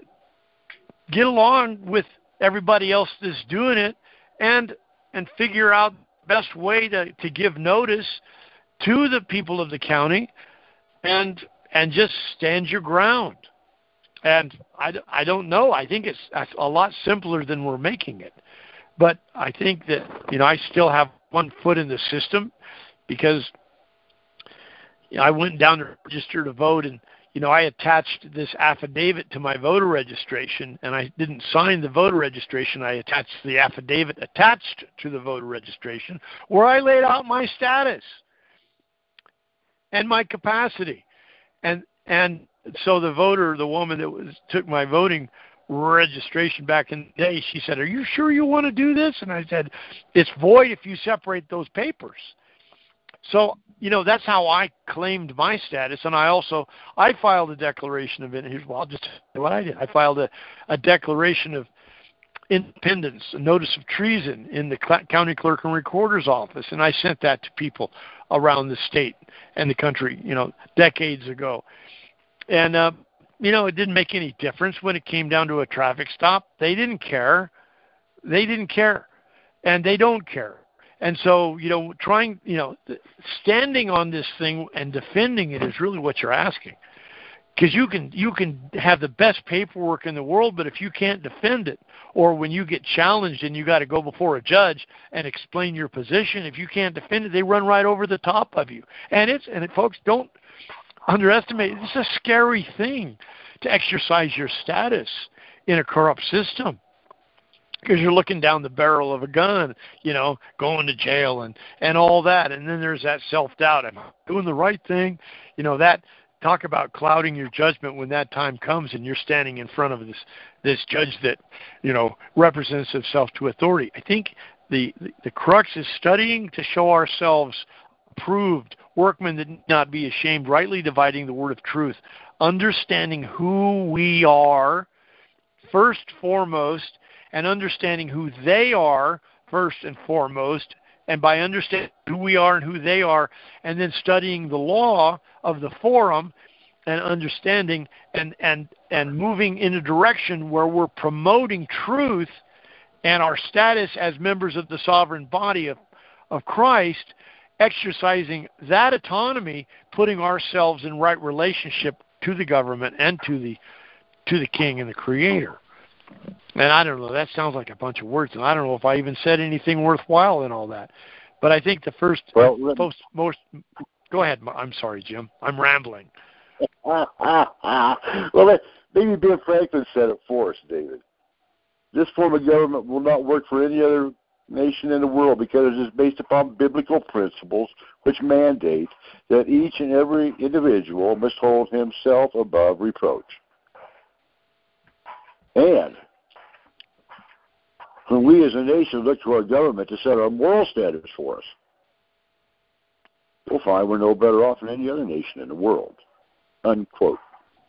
get along with everybody else that's doing it, and and figure out the best way to, to give notice to the people of the county, and and just stand your ground. And I, I don't know. I think it's a lot simpler than we're making it. But I think that, you know, I still have one foot in the system, because you know, I went down to register to vote, and, you know, I attached this affidavit to my voter registration, and I didn't sign the voter registration. I attached the affidavit attached to the voter registration, where I laid out my status and my capacity. And and so the voter, the woman that was took my voting registration back in the day, she said, "Are you sure you want to do this?" And I said, "It's void if you separate those papers." So, you know, that's how I claimed my status. And I also, I filed a declaration of, here's, well, I'll just tell you what I did. I filed a, a declaration of independence, a notice of treason in the county clerk and recorder's office. And I sent that to people around the state and the country, you know, decades ago. And, uh, you know, it didn't make any difference when it came down to a traffic stop. They didn't care. They didn't care. And they don't care. And so, you know, trying, you know, standing on this thing and defending it is really what you're asking. Because you can you can have the best paperwork in the world, but if you can't defend it, or when you get challenged and you got to go before a judge and explain your position, if you can't defend it, they run right over the top of you. And it's and it, folks, don't underestimate it. It's a scary thing to exercise your status in a corrupt system, because you're looking down the barrel of a gun, you know, going to jail and and all that. And then there's that self-doubt. Am I doing the right thing? You know, that. Talk about clouding your judgment when that time comes and you're standing in front of this this judge that, you know, represents himself to authority. I think the, the, the crux is studying to show ourselves approved workmen that need not be ashamed, rightly dividing the word of truth, understanding who we are first, foremost, and understanding who they are first and foremost, and by understanding who we are and who they are, and then studying the law of the forum and understanding and, and, and moving in a direction where we're promoting truth and our status as members of the sovereign body of, of Christ, exercising that autonomy, putting ourselves in right relationship to the government and to the to the King and the Creator. And I don't know, that sounds like a bunch of words, and I don't know if I even said anything worthwhile in all that. But I think the first, well, most, most, go ahead. I'm sorry, Jim. I'm rambling. Well, maybe Ben Franklin said it for us, David. This form of government will not work for any other nation in the world because it is based upon biblical principles which mandate that each and every individual must hold himself above reproach. And when we as a nation look to our government to set our moral standards for us, we'll find we're no better off than any other nation in the world. Unquote.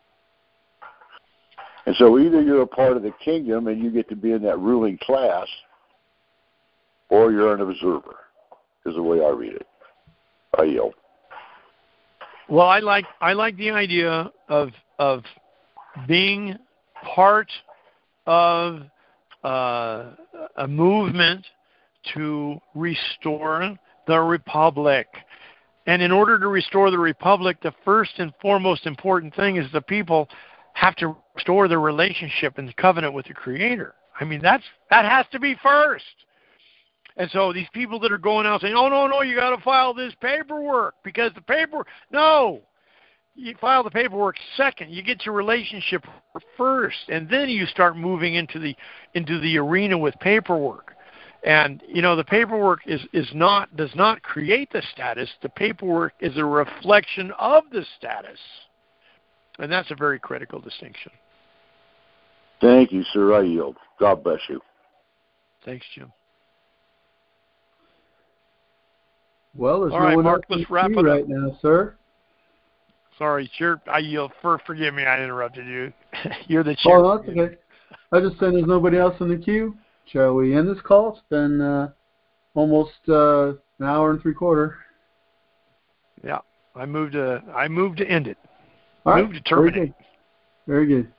And so either you're a part of the kingdom and you get to be in that ruling class, or you're an observer, is the way I read it. I yield. Well, I like I like the idea of of being part of uh, a movement to restore the republic. And in order to restore the republic, the first and foremost important thing is the people have to restore their relationship and the covenant with the Creator. I mean, that's that has to be first. And so these people that are going out saying, oh, no, no, you got to file this paperwork because the paperwork, no. You file the paperwork second. You get your relationship first, and then you start moving into the into the arena with paperwork. And you know the paperwork is, is not does not create the status. The paperwork is a reflection of the status, and that's a very critical distinction. Thank you, sir. I yield. God bless you. Thanks, Jim. Well, there's All no right, one Mark, else let's wrap it it right up. now, sir. Sorry, sure. I yield. For, forgive me, I interrupted you. You're the chair. Oh, that's okay. I just said there's nobody else in the queue. Shall we end this call? It's been uh, almost uh, an hour and three quarter. Yeah, I moved to I moved to end it. All right. Moved to terminate. Very good. Very good.